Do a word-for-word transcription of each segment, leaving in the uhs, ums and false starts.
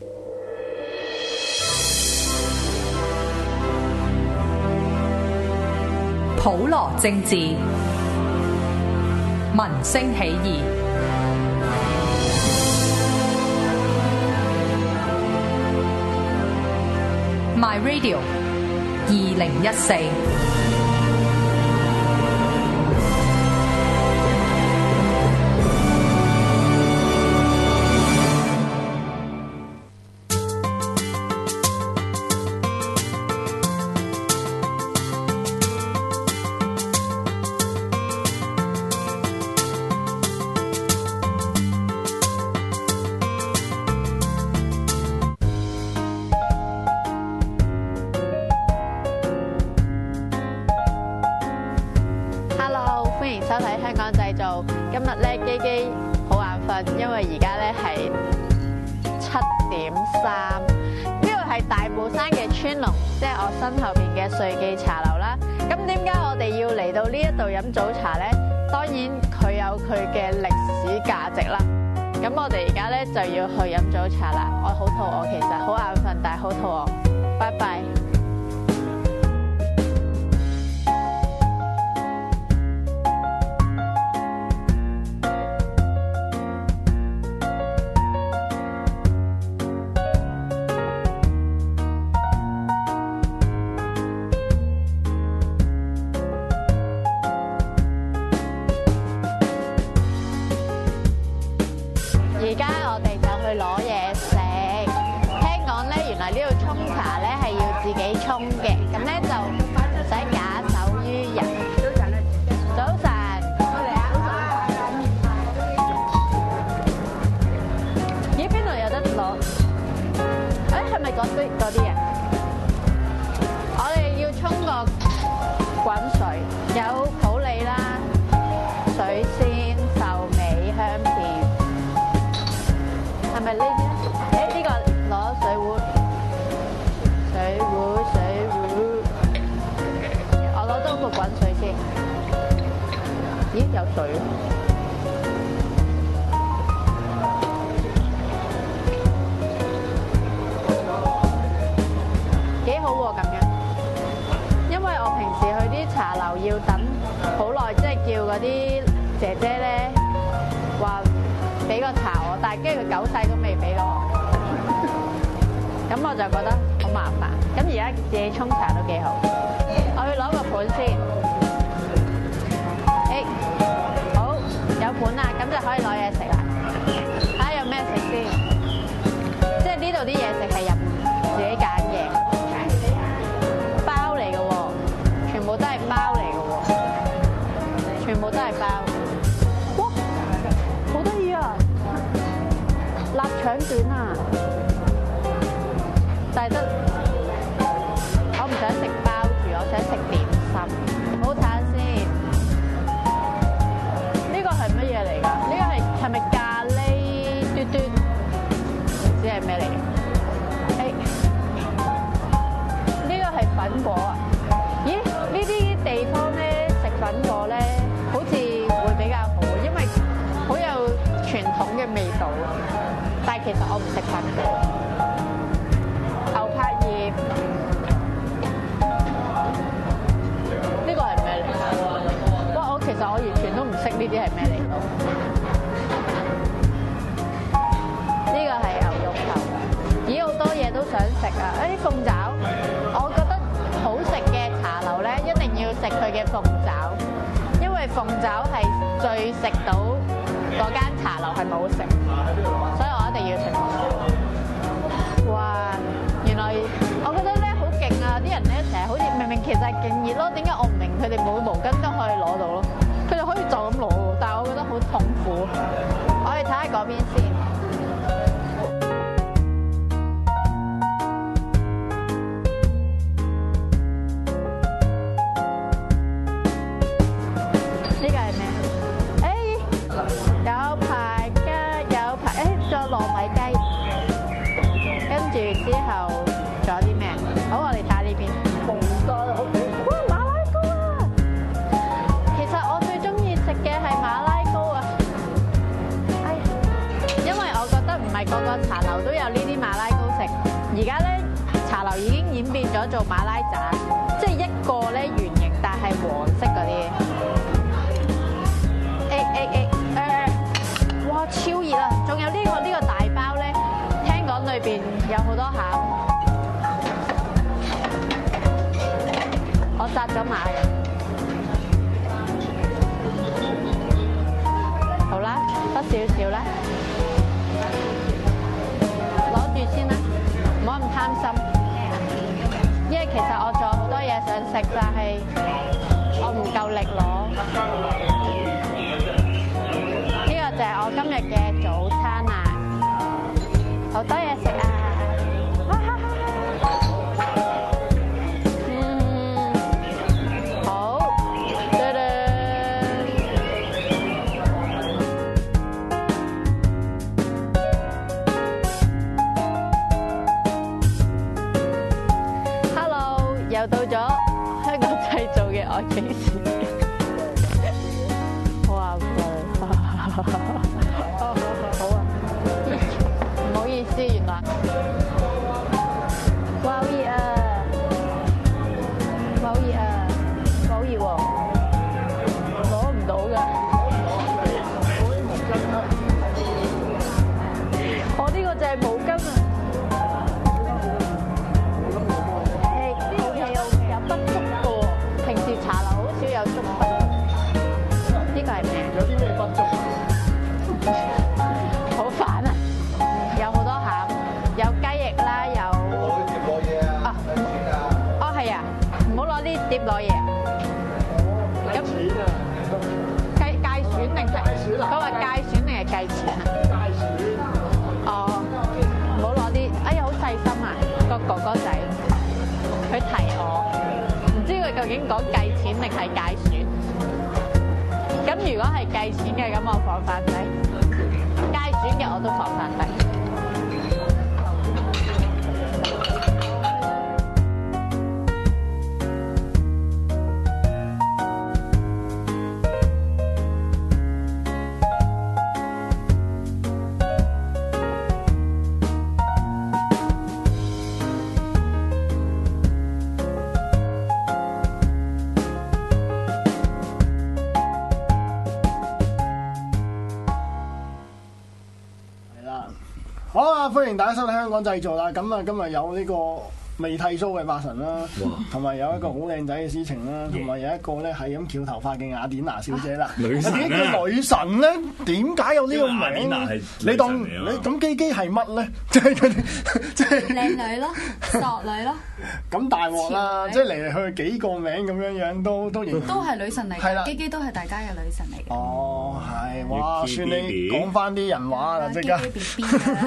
普羅政治，民聲起義。My Radio 二零一四。 今日咧，基基好眼瞓，因為而家咧係七點三。呢度係大帽山嘅川龍，即係我身後邊嘅瑞記茶樓啦。咁點解我哋要嚟到呢一度飲早茶咧？當然佢有佢嘅歷史價值啦。咁我哋而家咧就要去飲早茶啦。我好肚餓，其實好眼瞓，但係好肚餓。拜拜。而家我哋就去攞嘢食，聽講咧原來呢度沖茶咧係要自己沖嘅，咁咧就唔使假手於人。早晨，早晨，咦？邊度有得攞？誒，係咪嗰啲嗰啲啊？我哋要沖個滾水，有普洱啦、水仙、壽眉、香片。係咪呢啲？誒呢個攞水壺，水壺水壺，我攞多個滾水先。咦，有水？幾好喎咁樣，因為我平時去啲茶樓要等好耐，即係叫嗰啲姐姐咧話俾個茶我，但係跟住佢九世都未俾我，咁我就覺得好麻煩。咁而家自己沖茶都幾好。我去攞個盤先。誒，好，有盤啦，咁就可以攞嘢食啦。睇下有咩食先。即係呢度啲嘢食係入自己揀嘅，包嚟嘅喎，全部都係包嚟嘅喎，全部都係包。臘腸卷啊，但係得我唔想食包住，我想食點心。好，睇下先，呢個係乜嘢嚟㗎？呢個係係咪咖喱嘟嘟？唔知係咩嚟嘅。誒，呢個係粉果啊？咦？呢啲地方咧食粉果咧，好似會比較好，因為好有傳統嘅味道。但係其實我唔食粉果。牛柏葉，呢個係咩嚟？哇！我其實我完全都唔識呢啲係咩嚟。呢個係牛肉頭。咦，好多嘢都想食啊！誒，鳳爪，我覺得好食嘅茶樓咧，一定要食佢嘅鳳爪，因為鳳爪係最食到嗰間茶樓係冇食，所以我一定要食鳳爪。哇！原來我覺得咧好勁啊！啲人咧成日好似明明其實係勁熱咯，點解我唔明佢哋冇毛巾都可以攞到咯？佢哋可以就咁攞喎，但係我覺得好痛苦。我哋睇下嗰邊先。呢個係咩？誒，有排雞，有排誒，仲有糯米雞。跟住之後仲有啲咩？好，我哋睇下呢邊。紅菜好幾。哇，馬拉糕啊！其實我最中意食嘅係馬拉糕啊。哎呀，因為我覺得唔係個個茶樓都有呢啲馬拉糕食。而家咧茶樓已經演變咗做馬拉盞，即係一個咧圓形，但係黃色嗰啲。誒誒誒誒，哇超熱啊！仲有呢個呢個大包咧，聽講裏邊有好多餡，我紮咗馬嘅。好啦，得少少啦，攞住先啦，唔好咁貪心。因為其實我仲有好多嘢想食，但係我唔夠力攞。呢個就係我今日嘅早餐啊，好多嘢食啊！嗯，好，噔噔。Hello，又到咗香港製造嘅愛情時間。哇！好啊，唔好意思，原來哇好熱啊，好熱啊，好熱喎，攞唔到㗎。我呢個就係毛巾啊。誒 ，O K O K，有不足嘅喎，平時茶樓好少有足不足。呢個係咩？ 有啲咩不足？ 好煩啊！有好多餡，有雞翼啦，有攞嘢啊！ 哦係啊，唔好攞啲碟攞嘢。 咁錢啊！ 計計選定係？佢話計選定係計錢啊？ 大選。 哦，唔好攞啲，哎呀好細心啊！個哥哥仔，佢提我，唔知佢究竟講計錢定係計選？咁如果係計錢嘅，咁我放翻低；計選嘅我都放翻低。 好啊！歡迎大家收睇香港製造啦。咁啊，今日有呢個未剃鬚嘅八神啦，同埋有一個好靚仔嘅詩情啦，同埋有一個咧係咁翹頭髮嘅雅典娜小姐啦。 女神點解叫女神咧？點解有呢個名？你當你咁基基係乜咧？即係佢哋即係靚女咯，索女咯。 咁大鑊啦！即係嚟嚟去幾個名咁樣樣都都認都係女神嚟係啦嘅，基基都係大家嘅女神嚟嘅。 哦，係哇！算你講翻啲人話啦，即刻。 基基 B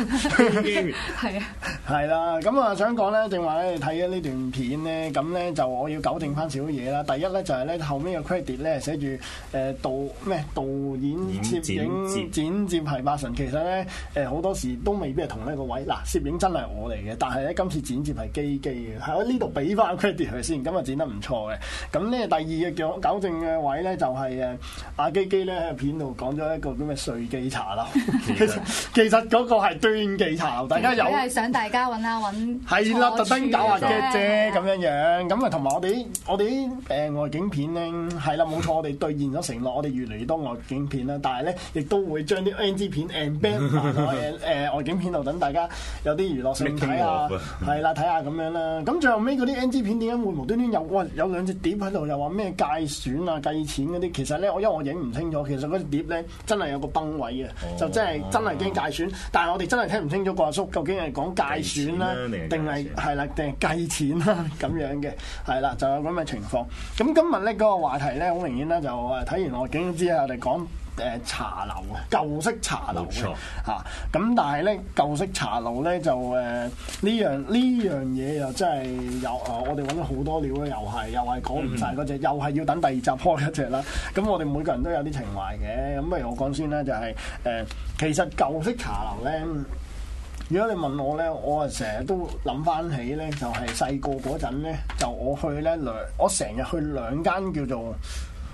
B 係啊， 係啦，咁啊想講咧，正話咧，你睇咗呢段片咧，咁咧就我要糾正翻少少嘢啦。第一咧就係咧後尾個 credit 咧寫住誒導咩導演、攝影、剪接係八神，其實咧誒好多時都未必係同一個位。嗱，攝影真係我嚟嘅，但係咧今次剪接係基基嘅，喺呢度俾翻 credit 佢先，咁啊剪得唔錯嘅。咁咧第二個糾糾正嘅位咧就係誒阿基基咧喺片度講咗一個叫咩瑞記茶樓，其實其實嗰個係端記茶樓，大家有佢係想大家揾下揾係啦，特登搞下嘅啫咁樣樣，咁啊同埋我哋啲我哋啲誒外景片咧係啦冇錯，我哋兌現咗承諾，我哋越嚟越多外景片啦，但係咧亦都會將啲 N G 片 embed 埋喺誒外景片度，等大家有啲娛樂性睇下，係啦睇下咁樣啦。咁最後尾嗰啲 N G 片點解會無端端有哇有兩隻碟喺度，又話咩計選啊計錢嗰啲？其實咧我因為我影唔清楚，其實嗰隻碟咧真係有個崩位嘅，哦、就真係真係驚計選，但係我哋真係聽唔清楚個阿叔究竟係講計選啦，定係係啦定係計錢啦咁樣嘅，係啦就有咁嘅情況。咁今日咧嗰個話題咧好明顯咧就誒睇完外景之後，我哋講誒茶樓嘅舊式茶樓嘅嚇。咁但係咧舊式茶樓咧就誒呢樣呢樣嘢又真係有啊！我哋揾咗好多料咧，又係又係講唔晒嗰隻，又係要等第二集開一隻啦。咁我哋每個人都有啲情懷嘅。咁不如我講先啦，就係誒其實舊式茶樓咧。如果你問我咧，我啊成日都諗翻起咧，就係細個嗰陣咧，就我去咧兩，我成日去兩間叫做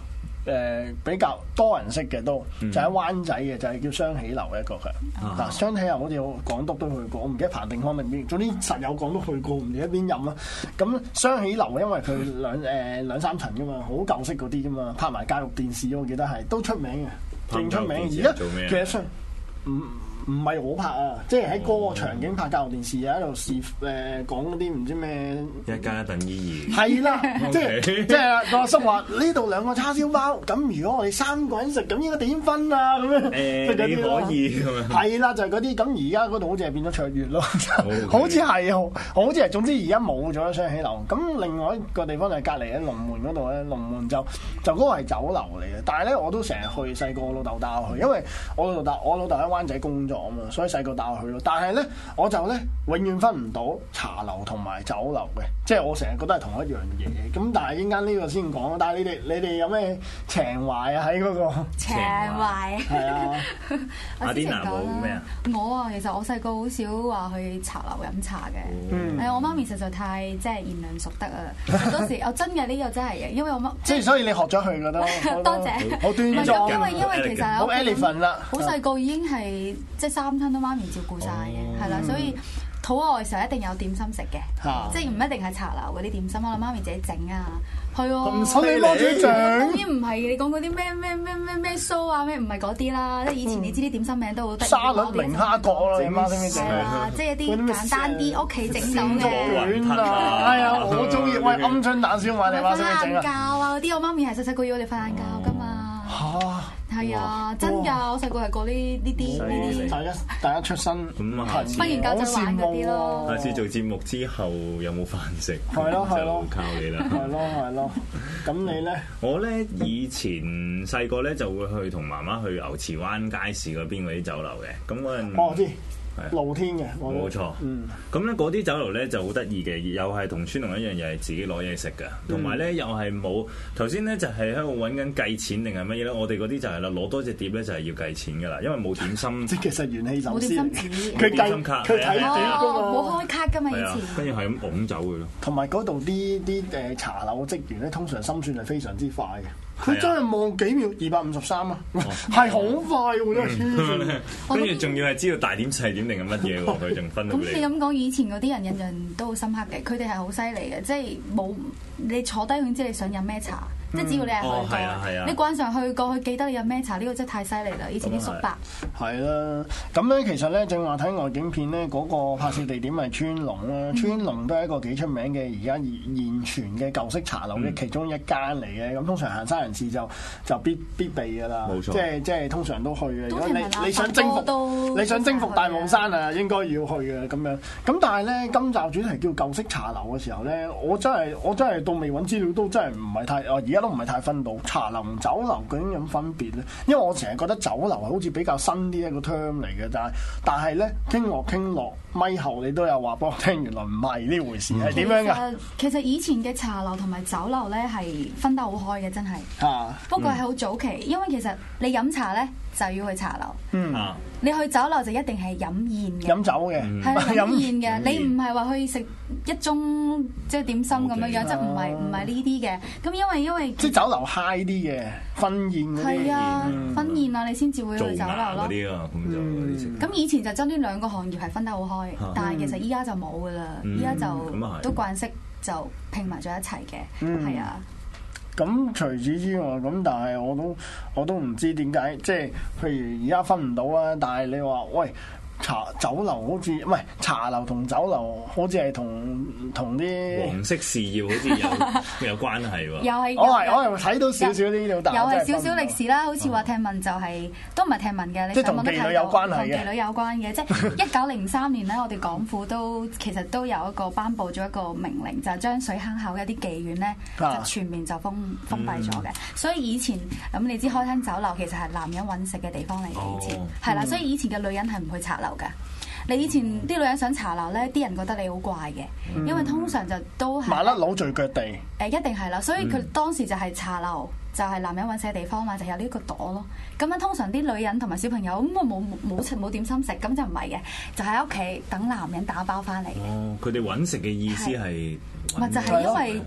誒比較多人識嘅都，就喺灣仔嘅，就係叫雙喜樓一個嘅。嗱，雙喜樓好似港督都去過，我唔記得彭定康定邊，總之實有港督去過，唔知喺邊任啦。咁雙喜樓因為佢兩誒兩三層噶嘛，好舊式嗰啲噶嘛，拍埋教育電視，我記得係都出名嘅，勁出名。而家其實雙唔。唔係我拍啊，即係喺嗰個場景拍教育電視啊，喺度示誒講嗰啲唔知咩一加一等於二。 係啦，即係即係個阿叔話呢度兩個叉燒包，咁如果我哋三個人食，咁應該點分啊？咁樣誒，你可以咁樣。 係啦，就係嗰啲。咁而家嗰度好似係變咗卓越咯，好似係，好似係。總之而家冇咗雙喜樓。咁另外一個地方就係隔離喺龍門嗰度咧，龍門就就嗰個係酒樓嚟嘅。但係咧，我都成日去，細個我老豆帶我去，因為我老豆我老豆喺灣仔工作啊嘛，所以細個帶我去咯。但係咧，我就咧永遠分唔到茶樓同埋酒樓嘅，即係我成日覺得係同一樣嘢。咁但係陣間呢個先講。但係你哋你哋有咩情懷啊？喺嗰個情懷係啊。 阿 Dina 冇咩啊？ 我啊，其實我細個好少話去茶樓飲茶嘅。 嗯， 係我媽咪實在太即係賢良淑德啊！好多時我真嘅呢個真係嘅，因為我媽即係所以你學咗佢㗎都多謝好端莊。 因為因為其實好 elephant 啦， 好細個已經係即係三餐都媽咪照顧晒嘅，係啦，所以肚餓嘅時候一定有點心食嘅，即係唔一定係茶樓嗰啲點心，我媽咪自己整啊，係喎。 咁犀利攞住獎， 當然唔係你講嗰啲咩咩咩咩咩酥啊咩，唔係嗰啲啦，即係以前你知啲點心名都好得意。 沙律明蝦角啦，你媽點整啊？即係一啲簡單啲屋企整到嘅。 卷啊！哎呀，我中意喂鵪鶉蛋燒賣，你媽點整啊？ 瞓晏覺啊嗰啲，我媽咪係細細個要我哋瞓晏覺㗎嘛。 嚇！ 係啊，真㗎！我細個係過呢呢啲呢啲。 大家大家出身咁下次瞓完覺就玩嗰啲咯。 下次做節目之後有冇飯食？ 係咯係咯， 靠你啦。 係咯係咯。咁你咧？ 我咧以前細個咧就會去同媽媽去牛池灣街市嗰邊嗰啲酒樓嘅。咁嗰陣我知。露天嘅， 冇錯。嗯，咁咧嗰啲酒樓咧就好得意嘅，又係同川龍一樣，又係自己攞嘢食嘅，同埋咧又係冇頭先咧就係喺度揾緊計錢定係乜嘢咧？我哋嗰啲就係啦，攞多隻碟咧就係要計錢噶啦，因為冇點心。 即係其實元氣壽司， 冇點心紙， 佢計佢睇碟㗎嘛， 冇開卡㗎嘛以前。 跟住係咁拱走佢咯。同埋嗰度啲啲誒茶樓職員咧，通常心算係非常之快嘅。佢真係望幾秒，二百五十三啊，係好快喎！真係， 跟住仲要係知道大點細點定係乜嘢喎？佢仲分到你。 咁你咁講，以前嗰啲人印象都好深刻嘅，佢哋係好犀利嘅，即係冇你坐低，佢知你想飲咩茶。即係只要你係去過，你慣常去過，佢記得你飲咩茶，呢個真係太犀利啦！以前啲叔伯係啦，咁咧其實咧正話睇外景片咧，嗰個拍攝地點係川龍啦，川龍都係一個幾出名嘅而家現存嘅舊式茶樓嘅其中一間嚟嘅。咁通常行山人士就就必必備㗎啦，冇錯，即係即係通常都去嘅。如果你你想征服你想征服大帽山啊，應該要去嘅咁樣。咁但係咧，今集主題叫舊式茶樓嘅時候咧，我真係我真係到未揾資料都真係唔係太哦，而家都唔係太分到茶樓同酒樓究竟有乜分別咧？因為我成日覺得酒樓係好似比較新啲一個 term 嚟嘅，但係但係咧傾落傾落咪後你都有話俾我聽，原來唔係呢回事，係點樣㗎？ 其實以前嘅茶樓同埋酒樓咧係分得好開嘅，真係。啊！不過係好早期，因為其實你飲茶咧就要去茶樓。嗯。你去酒樓就一定係飲宴嘅。 飲酒嘅。 係飲宴嘅，你唔係話去食一盅即係點心咁樣樣，即係唔係唔係呢啲嘅。咁因為因為即係酒樓 high 啲嘅婚宴嗰啲。 係啊，婚宴啊，你先至會去酒樓咯。 啲啊，咁就咁以前就將呢兩個行業係分得好開，但係其實依家就冇㗎啦，依家就都慣式就拼埋咗一齊嘅，係啊。 咁除此之外，咁但係我都我都唔知點解，即係譬如而家分唔到啊！但係你話喂，茶酒樓好似唔係茶樓同酒樓，好似係同同啲黃色事業好似有有關係喎。 又係我係我係睇到少少呢度，但又係少少歷史啦。好似話聽聞就係都唔係聽聞嘅，你上網都睇到。 同妓女有關係嘅。 同妓女有關嘅，即係一九零三年咧，我哋港府都其實都有一個頒布咗一個命令，就係將水坑口嘅一啲妓院咧就全面就封封閉咗嘅。所以以前咁你知開間酒樓其實係男人揾食嘅地方嚟嘅，以前係啦。所以以前嘅女人係唔去茶樓㗎。你以前啲女人上茶樓咧，啲人覺得你好怪嘅，因為通常就都係麻甩佬聚腳地。 誒，一定係啦，所以佢當時就係茶樓，就係男人揾食嘅地方嘛，就有呢個朵咯。咁樣通常啲女人同埋小朋友咁啊冇冇冇冇點心食，咁就唔係嘅，就喺屋企等男人打包翻嚟。 哦，佢哋揾食嘅意思係， 咪就係因為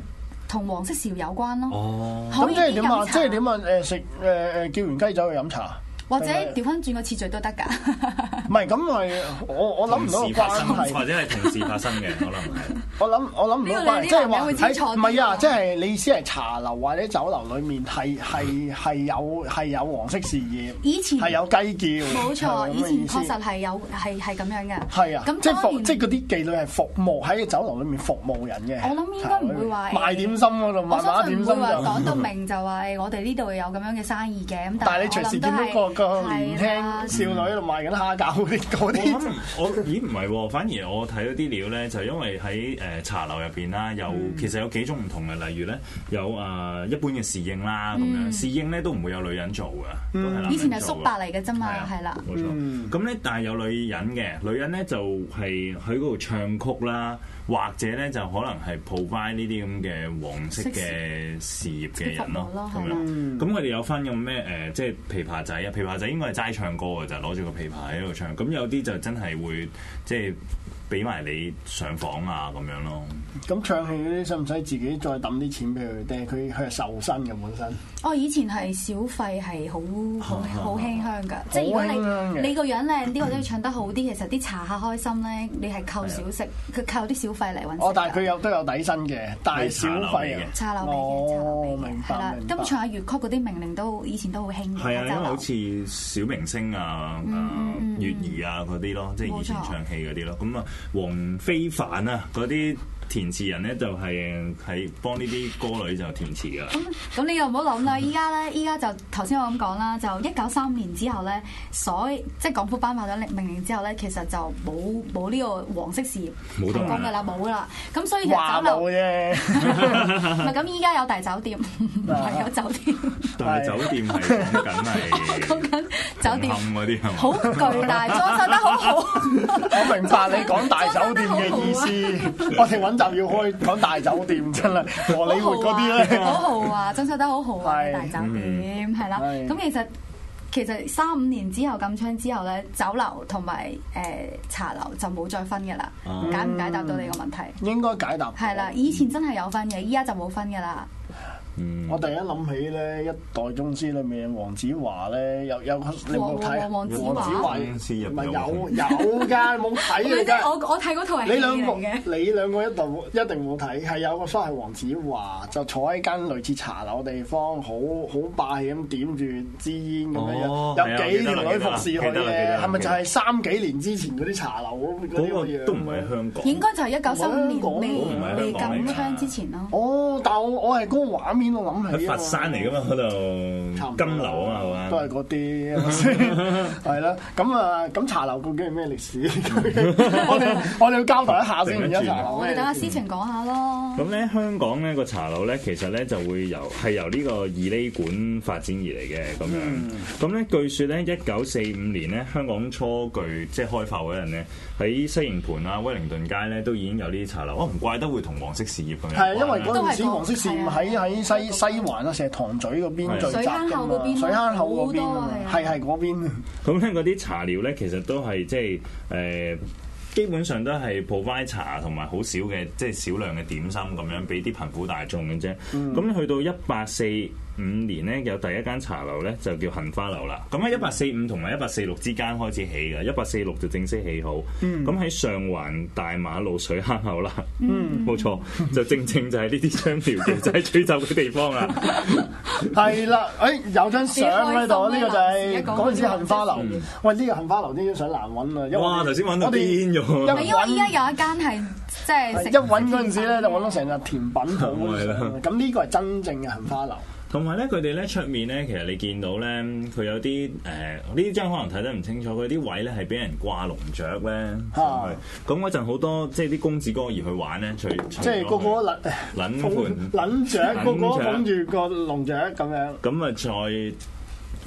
同黃色豉油有關咯。 哦， 咁即係點啊？即係點啊？誒食誒誒叫完雞酒去飲茶。 或者調翻轉個次序都得㗎， 唔係咁係我我諗唔到個關係， 或者係同時發生嘅，可能係。 我諗我諗唔到關係，即係話喺唔係啊？即係你意思係茶樓或者酒樓裡面係係係有係有黃色事業， 以前係有雞叫， 冇錯，以前確實係有係係咁樣嘅。 係啊，咁即係服即係嗰啲妓女係服務喺酒樓裡面服務人嘅。 我諗應該唔會話賣點心嗰度賣賣點心就唔會話講到明就話誒，我哋呢度有咁樣嘅生意嘅咁。 但係你隨時見到個個年輕少女喺度賣緊蝦餃嗰啲嗰啲， 我咦唔係喎，反而我睇到啲料咧，就因為喺誒茶樓入邊啦，有其實有幾種唔同嘅，例如咧有誒一般嘅侍應啦咁樣，侍應咧都唔會有女人做嘅，都係男人做嘅。 以前係叔伯嚟嘅啫嘛，係啦， 冇錯。咁咧，但係有女人嘅，女人咧就係喺嗰度唱曲啦。或者咧就可能係 provide 呢啲咁嘅黃色嘅事業嘅人咯，咁樣。咁佢哋有分咁咩誒，即係琵琶仔啊，琵琶仔應該係齋唱歌嘅就攞住個琵琶喺度唱。咁有啲就真係會即係俾埋你上房啊咁樣咯。 咁唱戲嗰啲使唔使自己再抌啲錢俾佢？定係佢佢係受薪嘅本身？ 哦，以前係小費係好好好輕香㗎，即係如果你你個樣靚啲或者唱得好啲，其實啲茶客開心咧，你係扣小食，佢扣啲小費嚟揾食。 哦，但係佢有都有底薪嘅，但係小費嘅茶樓嚟嘅，茶樓嚟嘅， 明白。 係啦，咁唱下粵曲嗰啲名伶都以前都好興嘅。 係啊，因為好似小明星啊、誒月兒啊嗰啲咯，即係以前唱戲嗰啲咯。咁啊，黃非凡啊嗰啲。填詞人咧就係係幫呢啲歌女就填詞噶。 咁咁你又唔好諗啦，依家咧，依家就頭先我咁講啦，就一九三年之後咧，所即係港府頒發咗命令之後咧，其實就冇冇呢個黃色事業提供㗎啦，冇啦。咁所以就酒樓啫。唔係咁，依家有大酒店，唔係有酒店。 大酒店係講緊係講緊酒店嗰啲係嘛？ 好巨大，裝修得好好。 我明白你講大酒店嘅意思，我哋揾。就要開講大酒店真係，荷里活嗰啲咧， 好豪華，裝修得好豪華嘅大酒店，係啦。咁其實其實三五年之後禁槍之後咧，酒樓同埋誒茶樓就冇再分嘅啦。解唔解答到你個問題？ 應該解答。 係啦，以前真係有分嘅，依家就冇分嘅啦。 嗯、我突然間諗起咧，一代宗師裏面黃子華咧，有有你冇睇？黃子華唔係有有㗎，冇睇嚟㗎。 我我睇嗰套係戲嚟嘅。 你兩個一度一定冇睇，係有個所謂黃子華就坐喺間類似茶樓地方，好好霸氣咁點住支煙咁樣樣，哦、有幾條女服侍佢嘅，係咪就係三幾年之前嗰啲茶樓嗰啲樣？ 都唔係香港。 應該就係一九三五年未未禁槍之前咯。 哦，但係我我係嗰個畫面。我諗起喺佛山嚟噶嘛，嗰度金樓啊嘛，係嘛？ 都係嗰啲，係啦。咁啊，咁茶樓究竟係咩歷史？我哋我哋要交代一下先。而家茶樓， 我哋等阿思晴講下咯。 咁咧，香港咧個茶樓咧，其實咧就會由係由呢個二厘館發展而嚟嘅咁樣。咁咧、嗯，據說咧，一九四五年咧，香港初具即係開埠嗰陣咧，喺西營盤啊、威靈頓街咧，都已經有呢啲茶樓。哦，唔怪得會同黃色事業咁樣。係因為嗰陣時黃色事業喺喺西西環啊，石塘咀嗰邊聚集㗎嘛，水坑口嗰邊啊，係係嗰邊。 咁咧嗰啲茶寮咧，其實都係即係誒，基本上都係 provide 茶同埋好少嘅即係少量嘅點心咁樣，俾啲貧苦大眾嘅啫。咁、嗯、去到一八四五年咧，有第一間茶樓咧，就叫杏花樓啦。咁喺一八四五同埋一八四六之間開始起嘅，一八四六就正式起好。咁喺、嗯、上環大馬路水坑口啦，冇、嗯、錯，就正正就係呢啲商寮嘅就係聚集嘅地方啦。 係啦，誒、哎、有張相喺度，呢個就係嗰陣時杏花樓。嗯、喂，呢、呢個杏花樓呢張相難揾啊！ 哇，頭先揾到邊咗？ 因為依家有一間係即係一揾嗰陣時咧，就揾到成日甜品鋪。咁呢個係真正嘅杏花樓。 同埋咧，佢哋咧出面咧，其實你見到咧，佢有啲誒呢張可能睇得唔清楚，佢啲位咧係俾人掛龍雀咧上去。咁嗰陣好多即係啲公子哥兒去玩咧，除即係個個撚撚盤撚雀，個個捧住個龍雀咁樣。 咁啊，再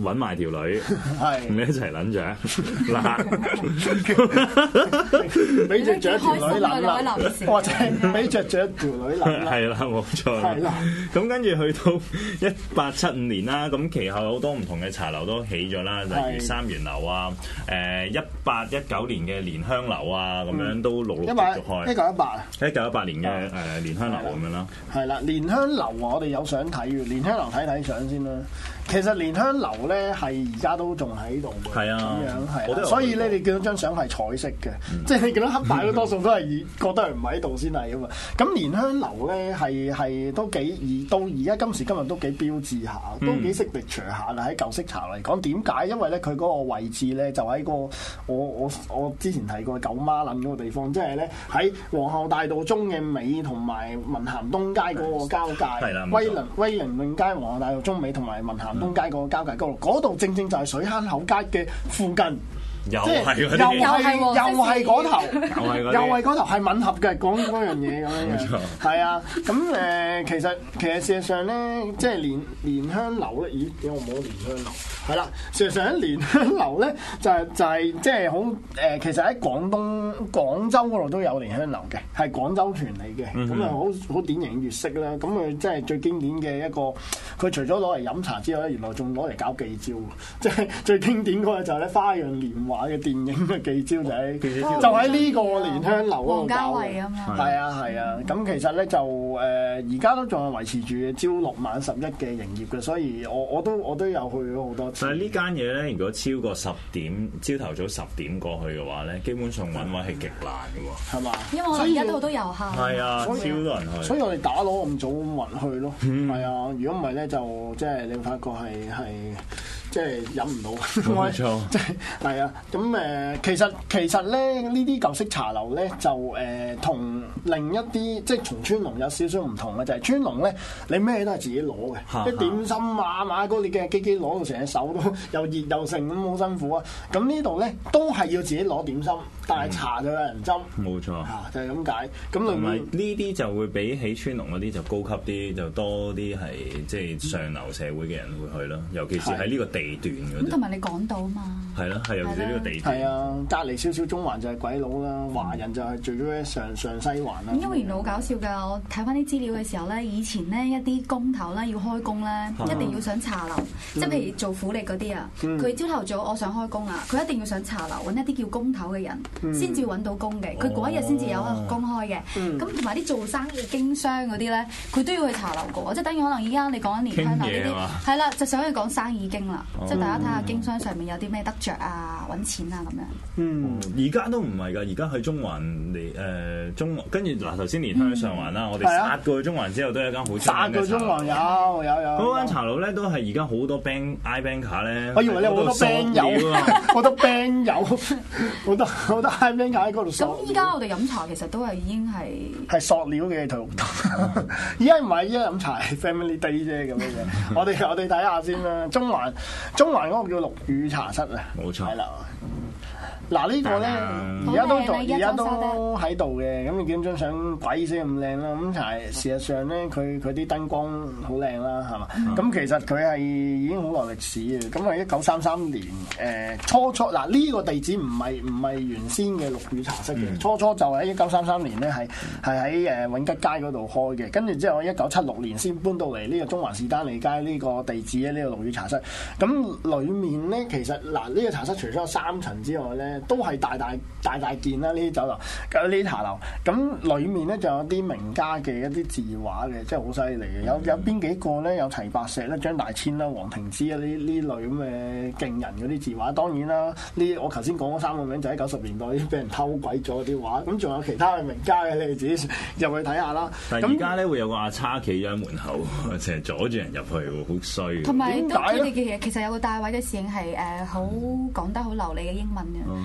揾埋條女，同你一齊撚著嗱， 俾着著條女撚啦，或者俾着著條女撚啦， 係啦，冇錯。係啦，咁跟住去到一八七五年啦，咁其後好多唔同嘅茶樓都起咗啦，例如三元樓啊，誒一八一九年嘅蓮香樓啊，咁樣都陸陸續續開。一九一八，一九一八年嘅誒蓮香樓咁樣啦。係啦，蓮香樓我哋有相睇嘅，蓮香樓睇睇相先啦。其實蓮香樓咧係而家都仲喺度嘅，係啊，咁樣係，所以咧你見到張相係彩色嘅，嗯、即係你見到黑白嗰多數都係覺得係唔喺度先係啊嘛。咁蓮香樓咧係係都幾而到而家今時今日都幾標誌下，都幾識力除下啦喺舊式茶樓嚟講。點解？因為咧佢嗰個位置咧就喺個我我我之前提過九孖撚嗰個地方，即係咧喺皇后大道中嘅尾同埋文咸東街嗰個交界，威靈威靈頓街、皇后大道中尾同埋文咸東街嗰個交界嗰度，嗰度正正就係水坑口街嘅附近， 又係又係又係嗰頭，又係嗰頭係吻合嘅，講嗰樣嘢咁樣，係啊，咁誒其實其實事實上咧，即係蓮蓮香樓咧，咦？點解我冇蓮香樓？係啦，事實上喺蓮香樓咧，就係就係即係好誒，其實喺廣東廣州嗰度都有蓮香樓嘅，係廣州團嚟嘅，咁啊好好典型粵式啦。咁佢即係最經典嘅一個，佢除咗攞嚟飲茶之外咧，原來仲攞嚟搞記招，即係最經典嗰個就係咧《花樣年華》嘅電影嘅記招就喺就喺呢個蓮香樓嗰度搞嘅。王家衛啊嘛。係啊係啊，咁其實咧就誒而家都仲係維持住朝六晚十一嘅營業嘅，所以我我都我都有去咗好多。但係呢間嘢咧，如果超過十點，朝頭早十點過去嘅話咧，基本上揾位係極難嘅喎，係嘛？因為我而家都好多遊客，係啊，超多人去，所以我哋打鑼咁早咁運去咯，係啊。如果唔係咧，就即係你會發覺係係。即係飲唔到，冇錯，即係係啊！咁誒，其實其實咧，呢啲舊式茶樓咧，就誒同、呃、另一啲即係同川龍有少少唔同嘅，就係、是、川龍咧，你咩都係自己攞嘅，啲點心啊、買嗰啲嘅機機攞到成隻手都又熱又盛咁，好辛苦啊！咁呢度咧都係要自己攞點心，但係茶就有人斟，冇錯嚇，就係咁解。咁另外呢啲就會比起川龍嗰啲就高級啲，就多啲係即係上流社會嘅人會去咯，尤其是喺呢個地地段咁，同埋你港島嘛，係咯，係尤其是呢個地段，係啊，隔離少少中環就係鬼佬啦，華人就係住咗喺上上西環啦。因為原來好搞笑㗎，我睇翻啲資料嘅時候咧，以前咧一啲工頭咧要開工咧，一定要上茶樓，即係譬如做苦力嗰啲啊，佢朝頭早我想開工啊，佢一定要上茶樓揾一啲叫工頭嘅人，先至揾到工嘅，佢嗰一日先至有工開嘅。咁同埋啲做生意經商嗰啲咧，佢都要去茶樓過，即係等於可能依家你講緊蓮香樓呢啲，係啦，就想去講生意經啦。即係大家睇下經商上面有啲咩得着啊、揾錢啊咁樣。嗯，而家都唔係㗎，而家去中環嚟誒中環，跟住嗱頭先蓮香喺上環啦，我哋殺過去中環之後都有間好出名嘅茶樓。殺過中環有有有。嗰間茶樓咧都係而家好多 bank I bank 卡咧。我以為你好多 band 友啊，好多 band 友，好多好多 I bank 卡喺嗰度。咁依家我哋飲茶其實都係已經係係塑料嘅圖。而家唔係，依家飲茶係 family day 啫咁嘅嘢。我哋我哋睇下先啦，中環。中環嗰個叫陸羽茶室啊，冇錯，係啦。嗱呢個咧，而家都仲，而家都喺度嘅。咁你見張相鬼死咁靚啦，咁就係事實上咧，佢佢啲燈光好靚啦，係嘛？咁、嗯、其實佢係已經好耐歷史嘅。咁係一九三三年誒、呃、初初，嗱呢、這個地址唔係唔係原先嘅陸羽茶室嘅，嗯、初初就喺一九三三年咧係係喺誒永吉街嗰度開嘅。跟住之後一九七六年先搬到嚟呢個中環士丹利街呢個地址咧，呢、這個陸羽茶室。咁裡面咧其實嗱呢、這個茶室除咗有三層之外咧，都係大大大大件啦！呢啲酒樓，呢啲茶樓，咁裡面咧仲有啲名家嘅一啲字畫嘅，真係好犀利嘅。有有邊幾個咧？有齊白石啦、張大千啦、黃庭之啊，呢呢類咁嘅勁人嗰啲字畫。當然啦，呢我頭先講嗰三個名就喺九十年代啲俾人偷鬼咗啲畫。咁仲有其他嘅名家嘅，你哋自己入去睇下啦。但係而家咧會有個阿叉企喺門口，成日阻住人入去喎，好衰。同埋都佢哋嘅其實有個帶位嘅侍應係誒好講得好流利嘅英文嘅，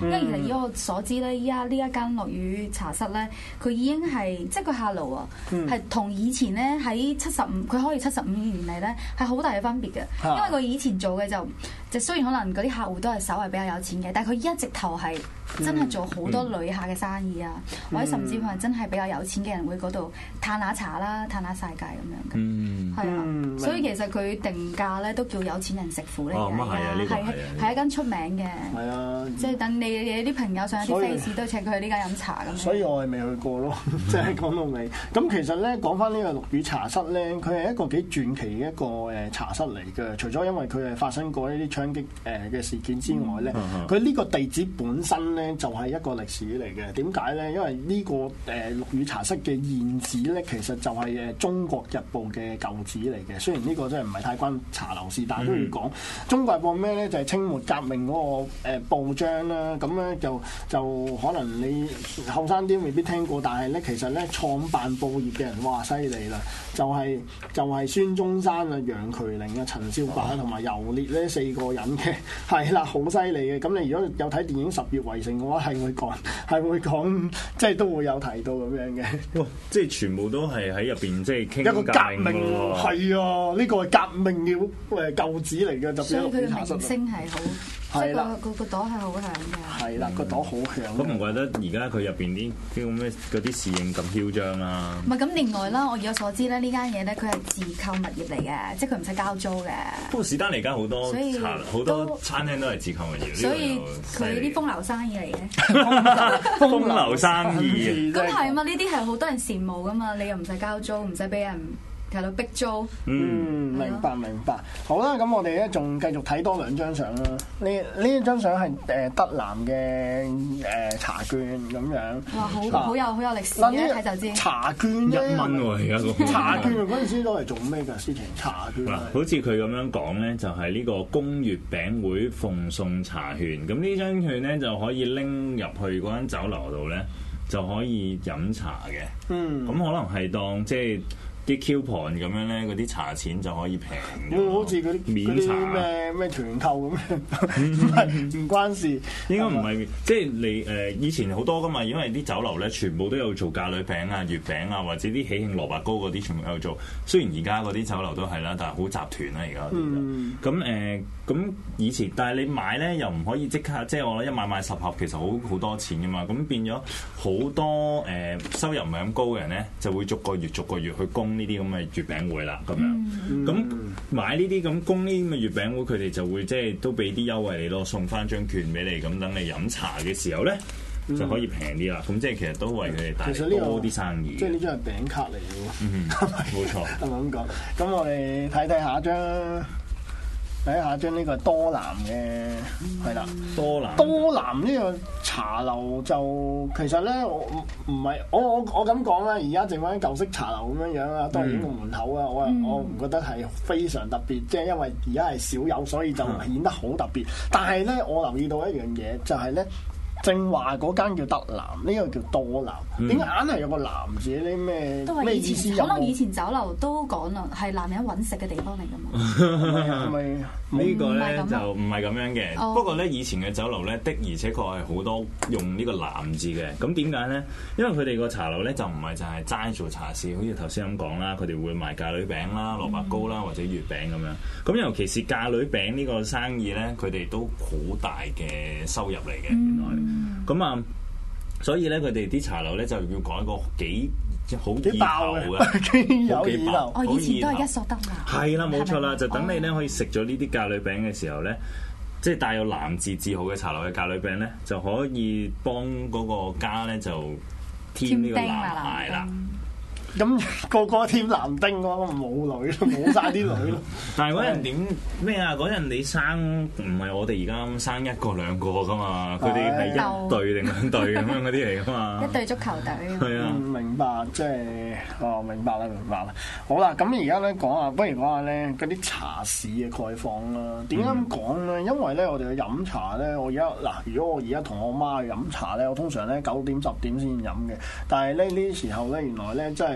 因為其實以我所知咧，依家呢一間落雨茶室咧，佢已經係即係個客路啊，係同以前咧喺七十五，佢可以七十五年嚟咧係好大嘅分別嘅。因為佢以前做嘅就就雖然可能嗰啲客戶都係稍為比較有錢嘅，但係佢一直頭係真係做好多旅客嘅生意啊，或者甚至乎係真係比較有錢嘅人會嗰度嘆下茶啦、嘆下世界咁樣嘅，係啊。所以其實佢定價咧都叫有錢人食苦嚟嘅，係係一間出名嘅，係啊，即係等你你啲朋友上啲 face 都請佢去呢間飲茶咁樣。 所以我係未去過咯，即係講到尾。咁其實咧講翻呢個陸羽茶室咧，佢係一個幾傳奇嘅一個誒茶室嚟嘅。除咗因為佢係發生過一啲槍擊誒嘅事件之外咧，佢呢、嗯、個地址本身咧就係一個歷史嚟嘅。點解咧？因為呢個誒陸羽茶室嘅現址咧，其實就係誒《中國日報》嘅舊址嚟嘅。雖然呢個真係唔係太關茶樓事，但係都要講。中國日報咩咧？就係、是、清末革命嗰個誒報章啦。咁咧就就可能你後生啲未必聽過，但係咧其實咧創辦報業嘅人哇犀利啦！就係、是、就係、是、孫中山啊、楊渠寧啊、陳少白啊同埋游烈呢四個人嘅，係啦，好犀利嘅。咁你如果有睇電影《十月圍城》嘅話，係會講係會講，即係都會有提到咁樣嘅。 哇！即係全部都係喺入邊，即係傾一個革命喎。係啊，呢、這個係革命嘅誒舊址嚟嘅，特別所以佢嘅名聲係好。係啦，個個朵係好響嘅。 係啦，個朵好響。 咁唔怪得而家佢入邊啲啲咁咩嗰啲侍應咁囂張啦。 唔係咁，另外啦，我以我所知咧，呢間嘢咧佢係自購物業嚟嘅，即係佢唔使交租嘅。 不過士丹利而家好多茶好多餐廳都係自購物業， 所以佢啲風流生意嚟嘅。 風流生意。 咁係嘛？呢啲係好多人羨慕噶嘛，你又唔使交租，唔使俾人睇到逼租。 嗯，明白明白。好啦，咁我哋咧仲繼續睇多兩張相啦。呢呢一張相係誒德南嘅誒茶券咁樣。 哇，好好有好有歷史嘅，一睇就知。 茶券一蚊喎，而家個茶券嗰陣時都係做咩㗎？思婷，茶券嗱，好似佢咁樣講咧，就係呢個供月餅會奉送茶券。咁呢張券咧就可以拎入去嗰間酒樓度咧，就可以飲茶嘅。嗯，咁可能係當即係。啲 coupon 咁樣咧，嗰啲茶錢就可以平。 會好似嗰啲免茶咩咩團購咁樣，唔係唔關事。 應該唔係，即係你誒、呃、以前好多噶嘛，因為啲酒樓咧全部都有做嫁女餅啊、月餅啊，或者啲喜慶蘿蔔糕嗰啲全部有做。雖然而家嗰啲酒樓都係啦，但係好集團啦而家。咁誒咁以前，但係你買咧又唔可以即刻，即係我一買買十盒，其實好好多錢噶嘛。咁變咗好多誒、呃、收入唔係咁高嘅人咧，就會逐個月逐個月去供呢啲咁嘅月餅會啦，咁樣咁、嗯、買呢啲咁供呢啲咁嘅月餅會，佢哋就會即係都俾啲優惠你咯，送翻張券俾你，咁等你飲茶嘅時候咧、嗯、就可以平啲啦。咁即係其實都為佢哋帶嚟多啲生意。 即係呢張係餅卡嚟嘅喎， 嗯，冇錯。 係咪咁講？咁我哋睇睇下一張。睇下將呢個多南嘅係啦， 多南多南呢個茶樓就其實咧，我唔唔係我我我咁講啦，而家剩翻舊式茶樓咁樣樣啦，都係影個門口啊，我我唔覺得係非常特別，即係因為而家係少有，所以就顯得好特別。但係咧，我留意到一樣嘢，就係咧。正話嗰間叫德南，呢個叫多南，點解硬係有個南字咧？咩咩意思？ 可能以前酒樓都講啦，係男人揾食嘅地方嚟㗎嘛。 係咪呢個咧就唔係咁樣嘅。哦、不過咧，以前嘅酒樓咧的而且確係好多用呢個南字嘅。咁點解咧？因為佢哋個茶樓咧就唔係就係齋做茶市，好似頭先咁講啦。佢哋會賣嫁女餅啦、蘿蔔糕啦或者月餅咁樣。咁尤其是嫁女餅呢個生意咧，佢哋都好大嘅收入嚟嘅。原來。咁啊，所以咧，佢哋啲茶樓咧就要改個幾好意頭嘅， 幾有意頭。 哦，以前都係一索德南。係啦，冇錯啦，就等你咧可以食咗呢啲嫁女餅嘅時候咧，即係帶有南字字號嘅茶樓嘅嫁女餅咧，就可以幫嗰個家咧就添呢個男孩啦。 咁個個添男丁嘅話，冇女咯，冇晒啲女咯。 但係嗰陣點咩啊？嗰陣你生唔係我哋而家咁生一個兩個噶嘛？佢哋係一隊定兩隊咁樣嗰啲嚟噶嘛？ 一隊足球隊。 係啊、 嗯，明白，即係哦，明白啦，明白啦。好啦，咁而家咧講下，不如講下咧嗰啲茶市嘅概況啦。點解咁講咧？因為咧，我哋去飲茶咧，我而家嗱，如果我而家同我媽去飲茶咧，我通常咧九點十點先飲嘅。但係咧呢啲時候咧，原來咧真係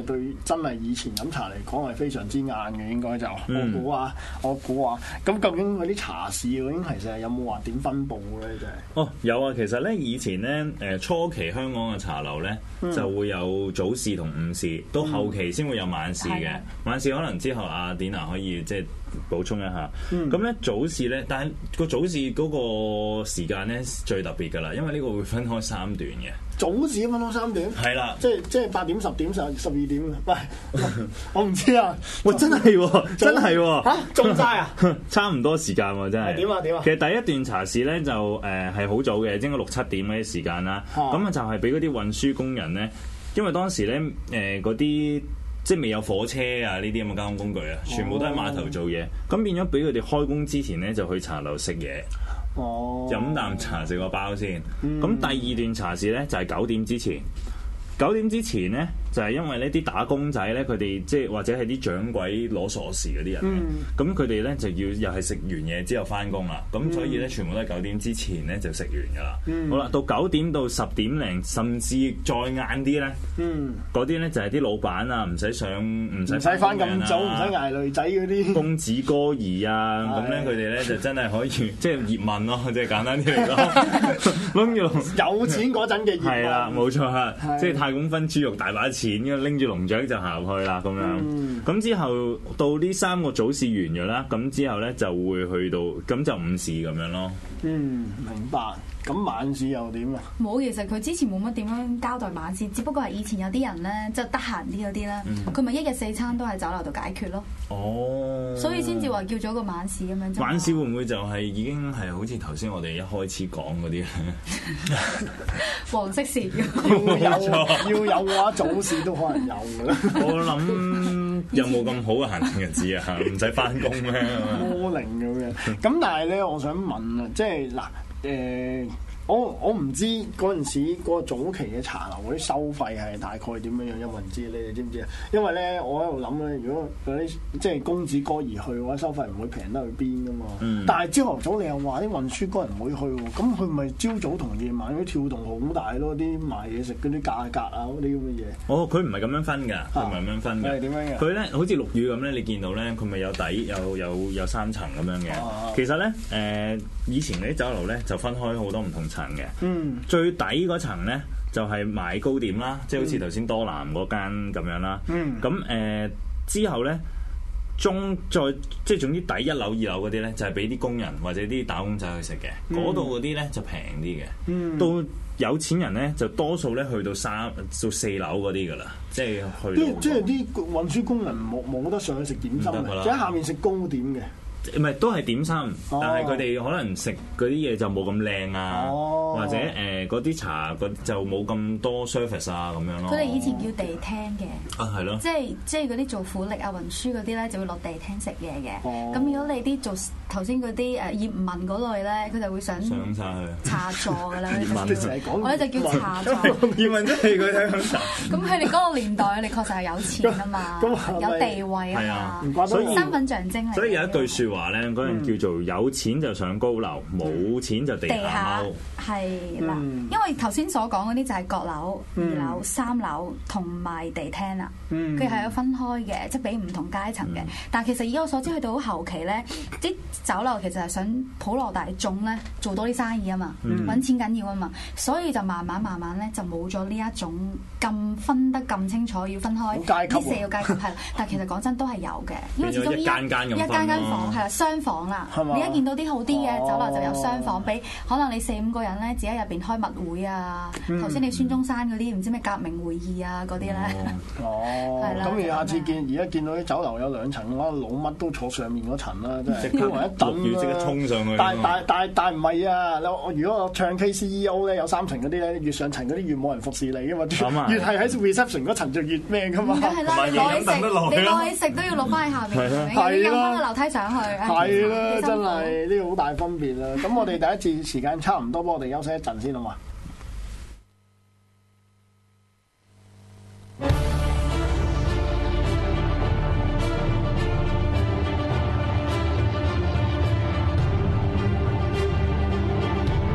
對真係以前飲茶嚟講係非常之硬嘅，應該就、 嗯、 我估啊，我估啊。咁究竟嗰啲茶市究竟其實有冇話點分佈咧？就係、 哦，有啊，其實咧以前咧誒初期香港嘅茶樓咧、嗯、就會有早市同午市，到後期先會有晚市嘅。嗯、晚市可能之後阿 Dina 可以即係補充一下。咁咧、嗯、早市咧，但係個早市嗰個時間咧最特別㗎啦，因為呢個會分開三段嘅。 早市分開三段， 係啦， 即係即係八點、十點、十十二點。喂，我唔知啊。 喂，真係喎，真係喎， 嚇中晒啊！ 差唔多時間喎，真係。 點啊點啊！ 其實第一段茶市咧就誒係好早嘅，應該六七點嗰啲時間啦。咁啊就係俾嗰啲運輸工人咧，因為當時咧誒嗰啲即係未有火車啊呢啲咁嘅交通工具啊，全部都喺碼頭做嘢，咁、哦、變咗俾佢哋開工之前咧就去茶樓食嘢。哦，飲啖茶食個包先。咁、嗯、第二段茶市咧就係、是、九點之前。九點之前咧，就係、是、因為呢啲打工仔咧，佢哋即係或者係啲掌櫃攞鎖匙嗰啲人，咁佢哋咧就要又係食完嘢之後翻工啦。咁、嗯、所以咧，全部都係九點之前咧就食完噶啦。嗯、好啦，到九點到十點零，甚至再晏啲咧，嗰啲咧就係啲老闆啊，唔使上唔使翻咁早，唔使捱女仔嗰啲公子哥兒啊，咁咧佢哋咧就真係可以即係葉問咯，即係簡單啲嚟講，拎住有錢嗰陣嘅葉問係啦，冇錯啊，即係太公分豬肉大把錢，咁拎住龍掌就行入去啦，咁樣。咁、嗯、之後到呢三個早市完咗啦，咁之後咧就會去到，咁就午市咁樣咯。 嗯，明白。咁晚市又點啊？ 冇，其實佢之前冇乜點樣交代晚市，只不過係以前有啲人咧，即係得閒啲嗰啲咧，佢咪、嗯、一日四餐都喺酒樓度解決咯。哦，所以先至話叫咗個晚市咁樣。 晚市會唔會就係已經係好似頭先我哋一開始講嗰啲咧？ 黃色事要有要有嘅話，早市都可能有嘅啦。 我諗有冇咁好嘅閒情日子啊？唔使翻工咩？ 魔靈咁樣。咁但係咧，我想問啊，即係嗱。誒、呃，我我唔知嗰陣時嗰個早期嘅茶樓嗰啲收費係大概點樣樣，有冇人知？你哋知唔知啊？因為咧，我喺度諗咧，如果嗰啲即係公子哥兒去嘅話，收費唔會平得去邊噶嘛。嗯、但係朝頭早你又話啲運輸工人唔會去喎，咁佢咪朝早同夜晚嗰啲跳動好大咯？啲賣嘢食嗰啲價格啊，嗰啲咁嘅嘢。哦，佢唔係咁樣分㗎，佢唔係咁樣分㗎。係點樣嘅？佢咧好似陸羽咁咧，你見到咧，佢咪有底有有有三層咁樣嘅。啊、其實咧，誒、呃、以前嗰啲酒樓咧就分開好多唔同層嘅。嗯。最底嗰層咧就係、是、賣糕點啦，即係好似頭先多南嗰間咁樣啦。嗯。咁誒、呃、之後咧，中再即係總之底一樓、二樓嗰啲咧，就係俾啲工人或者啲打工仔去食嘅。嗰度嗰啲咧就平啲嘅。嗯。到有錢人咧就多數咧去到三到四樓嗰啲噶啦，即係去到。即係啲運輸工人冇冇得上去食點心嘅，就喺下面食糕點嘅。 唔係都係點心，但係佢哋可能食嗰啲嘢就冇咁靚啊，哦、或者誒嗰啲茶就冇咁多 service 啊咁樣咯。 佢哋以前叫地廳嘅， 啊係咯， 即係即係嗰啲做苦力啊、運輸嗰啲咧就會落地廳食嘢嘅。咁、哦、如果你啲做頭先嗰啲誒葉問嗰類咧，佢就會上上晒去茶座㗎啦。 葉問就係講， 我哋就叫茶座。 葉問真係佢睇飲茶。 咁佢哋嗰個年代，佢哋確實係有錢啊嘛，有地位啊嘛，所以身份象徵嚟。 所以有一句説話咧，嗰陣叫做有錢就上高樓，冇、嗯、錢就地下踎。 係啦，嗯、因為頭先所講嗰啲就係閣樓、嗯、二樓、三樓同埋地廳啦。佢係、嗯、有分開嘅，即係俾唔同階層嘅。嗯、但係其實以我所知，去到後期咧，啲酒樓其實係想普羅大眾咧做多啲生意啊嘛，揾、嗯、錢緊要啊嘛，所以就慢慢慢慢咧就冇咗呢一種咁分得咁清楚，要分開呢四個階級係啦。但係其實講真都係有嘅，因為始終一間間一間間房係啦，雙房啦。吧你一見到啲好啲嘅酒樓就有雙房，俾可能你四五個人咧，自己入邊開密會啊。頭先、嗯、你孫中山嗰啲唔知咩革命會議啊嗰啲咧。哦，係啦。咁你下次見而家見到啲酒樓有兩層嘅話，老乜都坐上面嗰層啦，真係。即刻一等要即刻衝上去。 但但但但唔係啊！我如果我唱 K C E O 咧，有三層嗰啲咧，越上層嗰啲越冇人服侍你㗎嘛。越係喺 reception 嗰層就越咩㗎嘛。 梗係啦，你落去食，你落去食都要落翻喺下面，你要翻個樓梯上去。 係啦，真係呢個好大分別啦。咁我哋第一次時間差唔多，幫我哋休息一陣先好嘛？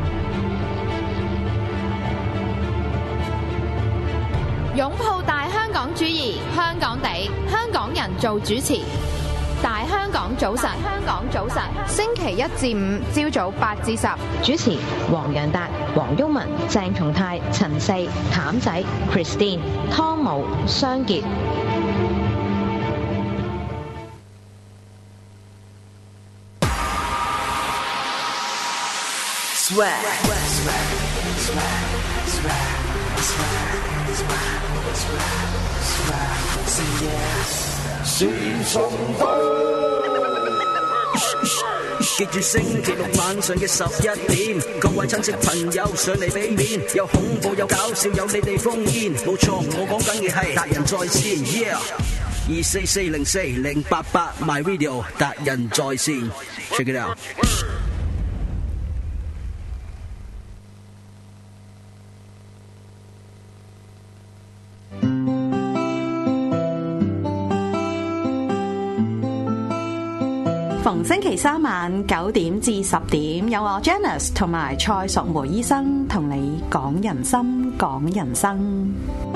擁抱大香港。 港主義，香港地，香港人做主持。大香港早晨，香港早晨，星期一至五朝早八至十，主持黃洋達、黃毓民、鄭松泰、陳四、譚仔、Christine、湯姆、雙傑。 Swag, swag, swag, swag, swag, swag, swag, say yeah。是重複。記住星期六晚上嘅十一點，各位親戚朋友上嚟俾面，有恐怖有搞笑有你哋烽煙，冇錯，我講緊嘅係達仁在線 ，yeah。二四四零四零八八 My Radio 達仁在線 ，check it out。 逢星期三晚九點至十點，有我 Janice 同埋蔡淑梅醫生同你講人心講人生。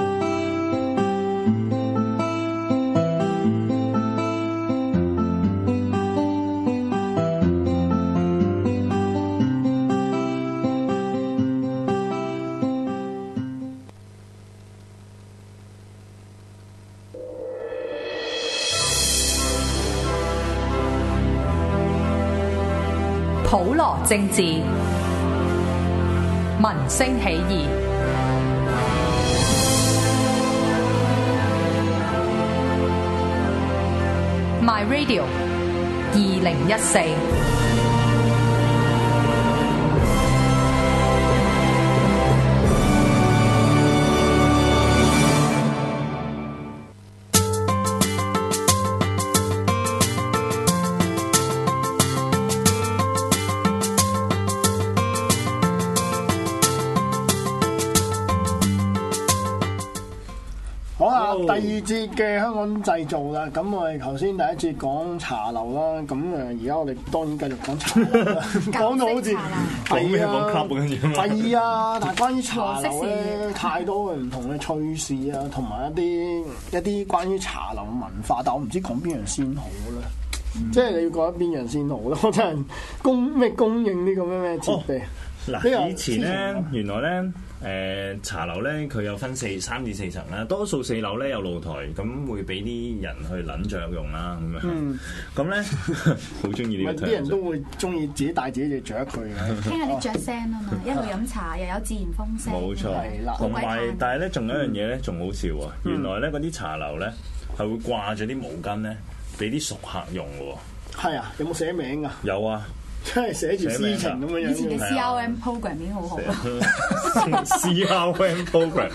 普羅政治，民聲起義。My Radio 二零一四。 第二節嘅香港製造啦，咁我哋頭先第一節講茶樓啦，咁誒而家我哋當然繼續講茶樓啦，講到好似係啊，係啊，但係關於茶樓咧，太多嘅唔同嘅趣事啊，同埋一啲一啲關於茶樓嘅文化，但我唔知講邊樣先好咧，嗯、即係你要覺得邊樣先好咧？我真係供咩供應呢個咩咩設備？ 嗱、哦，以前咧原來咧。誒、呃、茶樓咧，佢有分四三至四層啦，多數四樓咧有露台，咁會俾啲人去撚著用啦，咁樣。咁咧好中意呢個。啲人都會中意自己帶自己隻雀去嘅。 聽下啲雀聲啊嘛，一路飲茶又有自然風聲。 冇錯，係啦。同埋，但係咧仲有一樣嘢咧，仲好笑喎！嗯、原來咧嗰啲茶樓咧係會掛住啲毛巾咧，俾啲熟客用嘅喎。係啊，有冇寫名啊？ 有啊。 真係寫住思情咁樣樣。 以前嘅 C R M program 已經好好啦。 C R M program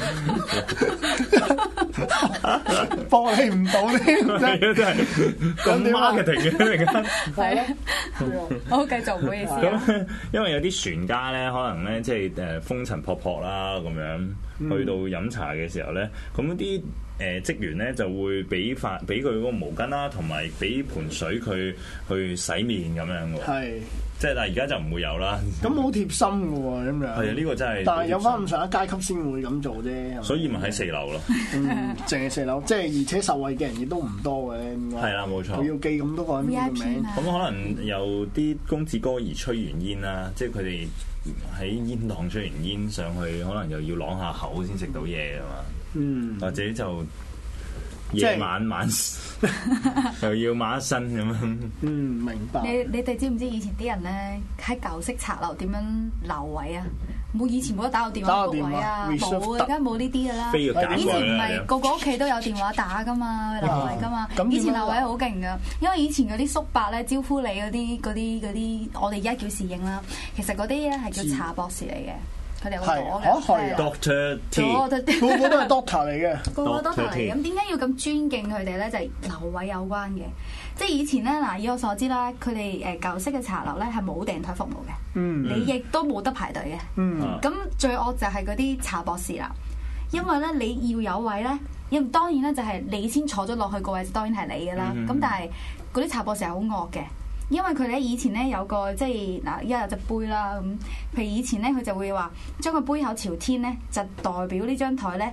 幫你唔到添，真係真係咁 marketing 嘅嚟㗎。 係啊，好繼續，唔好意思。 咁因為有啲船家咧，可能咧即係誒風塵僕僕啦，咁樣去到飲茶嘅時候咧，咁啲誒職員咧就會俾發俾佢嗰個毛巾啦，同埋俾盆水佢去洗面咁樣喎。係。即係但係而家就唔會有啦。咁好貼心嘅喎，咁樣。係啊，呢個真係。但係有翻咁上下階級先會咁做啫。所以咪喺四樓咯。嗯，淨係四樓，即係而且受惠嘅人亦都唔多嘅。係啦，冇錯。佢要記咁多個人嘅名。咁可能有啲公子哥兒吹完煙啦，即係佢哋喺煙檔吹完煙上去，可能又要啷下口先食到嘢啊嘛。嗯。或者就。夜晚晚又要抹一身咁樣。嗯，明白。 你你哋知唔知以前啲人咧喺舊式茶樓點樣留位啊？冇以前冇得打個電話 book 位啊，冇啊，而家冇呢啲噶啦。以前唔係個個屋企都有電話打噶嘛，留位噶嘛。以前留位好勁噶，因為以前嗰啲叔伯咧招呼你嗰啲嗰啲嗰啲，我哋而家叫侍應啦。其實嗰啲咧係叫茶博士嚟嘅。佢哋好多嘅，Doctor T，個個都係 Doctor 嚟嘅，個個 Doctor 嚟嘅。咁點解要咁尊敬佢哋咧？就係留位有關嘅。即係以前咧，嗱，以我所知啦，佢哋誒舊式嘅茶樓咧係冇訂台服務嘅，嗯，你亦都冇得排隊嘅，嗯。咁最惡就係嗰啲茶博士啦，因為咧你要有位咧，咁當然咧就係你先坐咗落去個位，當然係你嘅啦。咁、嗯、但係嗰啲茶博士係好惡嘅。因為佢哋以前咧有個即係嗱，依家有隻杯啦咁，譬如以前咧佢就會話將個杯口朝天咧，就代表呢張台咧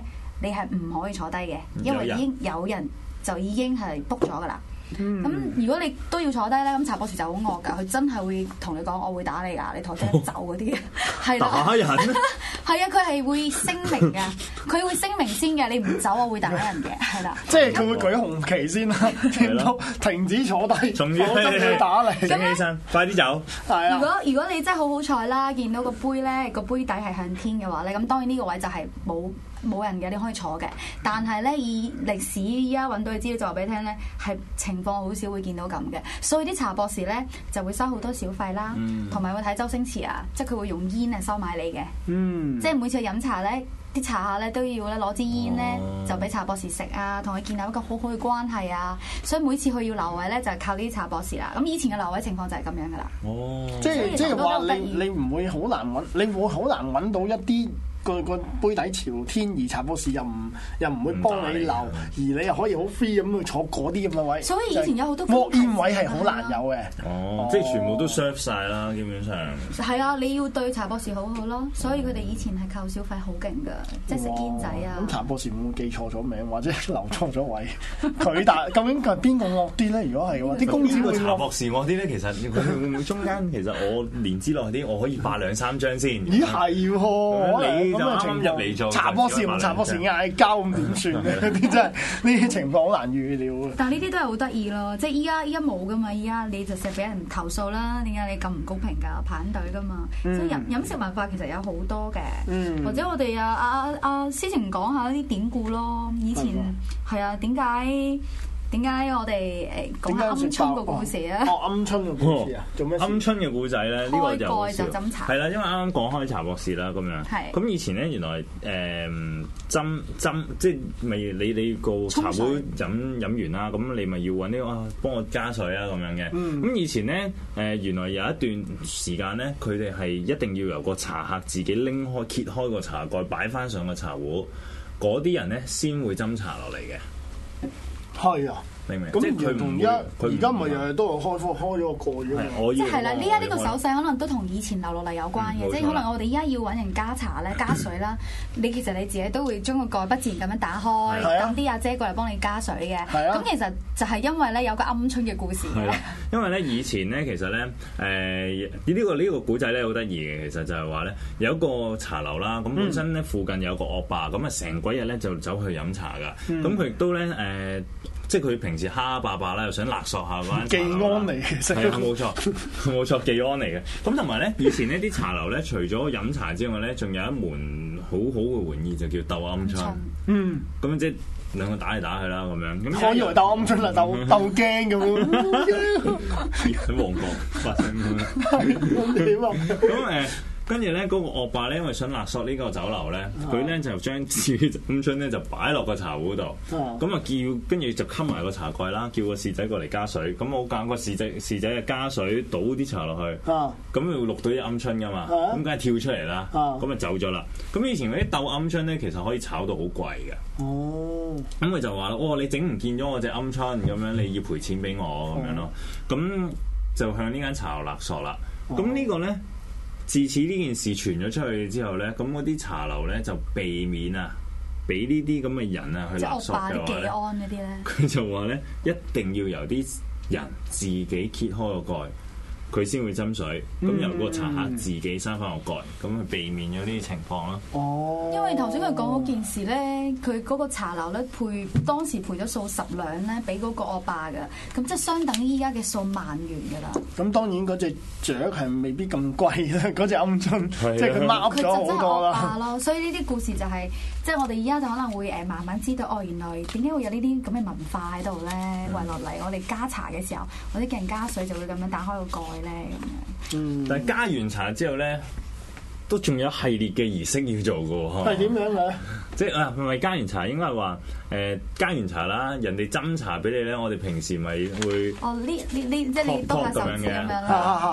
你係唔可以坐低嘅，因為已經有人就已經係 book 咗噶啦。咁、嗯、如果你都要坐低咧，咁茶博士就好惡噶，佢真係會同你講，我會打你噶，你台即刻走嗰啲嘅，係啦、哦，打人，係啊，佢係會聲明噶，佢會聲明先嘅，你唔走我會打人嘅，係啦， 即係佢會舉紅旗先啦，見到停止坐低， 仲要打你，醒起身，快啲走，係啊。 如果如果你真係好好彩啦，見到個杯咧個杯底係向天嘅話咧，咁當然呢個位就係冇。冇人嘅，你可以坐嘅。但係咧，以歷史依家揾到嘅資料就話俾你聽咧，係情況好少會見到咁嘅。所以啲茶博士咧就會收好多小費啦，同埋、嗯、會睇周星馳啊，即係佢會用煙嚟收買你嘅。嗯，即係每次去飲茶咧，啲茶客咧都要咧攞支煙咧，哦、就俾茶博士食啊，同佢建立一個好好嘅關係啊。所以每次去要留位咧，就係靠呢啲茶博士啦。咁以前嘅留位情況就係咁樣噶啦。哦，即係即係話你你唔會好難揾，你會好難揾到一啲。個個杯底朝天，而茶博士又唔又唔會幫你留，而你又可以好 free 咁去坐嗰啲咁嘅位。 所以以前有好多窩煙位係好難有嘅。 哦，即係全部都 serve 曬啦，基本上。 係啊，你要對茶博士好好咯，所以佢哋以前係扣小費好勁㗎，即係食煙仔啊。 咁茶博士會唔會記錯咗名，或者留錯咗位？佢但究竟係邊個惡啲咧？如果係嘅話，啲公司會茶博士惡啲咧？其實佢會唔會中間其實我連之內啲，我可以霸兩三張先？ 咦係喎， 你就啱啱入嚟做茶博士同茶博士嗌交咁點算咧？嗰啲真係呢啲情況好難預料。 但係呢啲都係好得意咯，即係依家依家冇噶嘛，依家你就成日俾人投訴啦。點解你咁唔公平㗎？排隊㗎嘛，嗯、即係飲飲食文化其實有好多嘅，嗯、或者我哋啊啊啊思晴講下啲典故咯。以前係啊，點解？點解我哋誒講下鵪鶉個故事啊？ 哦，鵪鶉個故事啊，做咩？ 鵪鶉嘅故仔咧，呢個就開蓋就斟茶。 係啦，因為啱啱講開茶博士啦，咁樣。係。咁以前咧，原來誒斟斟即係咪你你個茶會飲飲完啦？咁你咪要揾啲啊幫我加水啊咁樣嘅。咁、嗯、以前咧誒原來有一段時間咧，佢哋係一定要由個茶客自己拎開揭開個茶蓋，擺翻上個茶壺，嗰啲人咧先會斟茶落嚟嘅。 係啊， 明唔明？ 咁佢同而家而家咪又係都係開開開咗個蓋嘅。 即係啦，呢家呢個手勢可能都同以前留落嚟有關嘅，即係可能我哋依家要揾人加茶咧、加水啦。你其實你自己都會將個蓋不自然咁樣打開，等啲阿姐過嚟幫你加水嘅。咁其實就係因為咧有個鵪鶉嘅故事嘅。 因為咧以前咧其實咧誒呢個呢個古仔咧好得意嘅，其實就係話咧有一個茶樓啦，咁本身咧附近有個惡霸，咁啊成鬼日咧就走去飲茶㗎。咁佢亦都咧誒。即係佢平時蝦蝦霸霸啦，又想勒索下嗰間茶樓啦。技安嚟嘅，係啊，冇錯，冇錯，技安嚟嘅。咁同埋咧，以前呢啲茶樓咧，除咗飲茶之外咧，仲有一門好好嘅玩意，就叫鬥鵪鶉。嗯，咁樣即係兩個打嚟打去啦，咁樣。咁我以為鬥鵪鶉啦，鬥鬥驚咁樣。 喺旺角發生咁點啊？ 咁誒。跟住咧，嗰個惡霸咧，因為想勒索呢個酒樓咧，佢咧就將自己鵪鶉咧就擺落個茶壺度，咁啊叫，跟住就冚埋個茶蓋啦，叫個侍仔過嚟加水，咁我揀個侍仔，侍仔啊加水倒啲茶落去，咁要錄到啲鵪鶉噶嘛，咁梗係跳出嚟啦，咁啊走咗啦。咁以前嗰啲鬥鵪鶉咧，其實可以炒到好貴嘅。哦，咁佢就話啦，哦，你整唔見咗我隻鵪鶉，咁樣你要賠錢俾我咁樣咯，咁就向呢間茶樓勒索啦。咁呢個咧。自此呢件事傳咗出去之後咧，咁嗰啲茶樓咧就避免啊，俾呢啲咁嘅人啊去勒索嘅話咧，佢就話咧一定要由啲人自己揭開個蓋，佢先會斟水，咁、嗯、由個茶客自己閂翻個蓋，咁去避免咗呢啲情況咯。哦， 因為頭先佢講嗰件事咧，佢嗰個茶樓咧賠當時賠咗數十兩咧，俾嗰個惡霸嘅，咁即係相等於依家嘅數萬元㗎啦。 咁當然嗰隻雀係未必咁貴啦，嗰隻鵪鶉，即係佢掹咗好多啦。 咯，所以呢啲故事就係、是，即係我哋而家就可能會誒慢慢知道，哦，原來點解會有呢啲咁嘅文化喺度咧？遺落嚟，我哋加茶嘅時候，或者叫人加水就會咁樣打開個蓋。 嗯，但係加完茶之後咧，都仲有系列嘅儀式要做嘅喎。 係點樣嘅？ 即係啊，係咪加完茶應該係話誒加完茶啦，人哋斟茶俾你咧，我哋平時咪會哦呢呢呢即係你多下手指咁樣啦。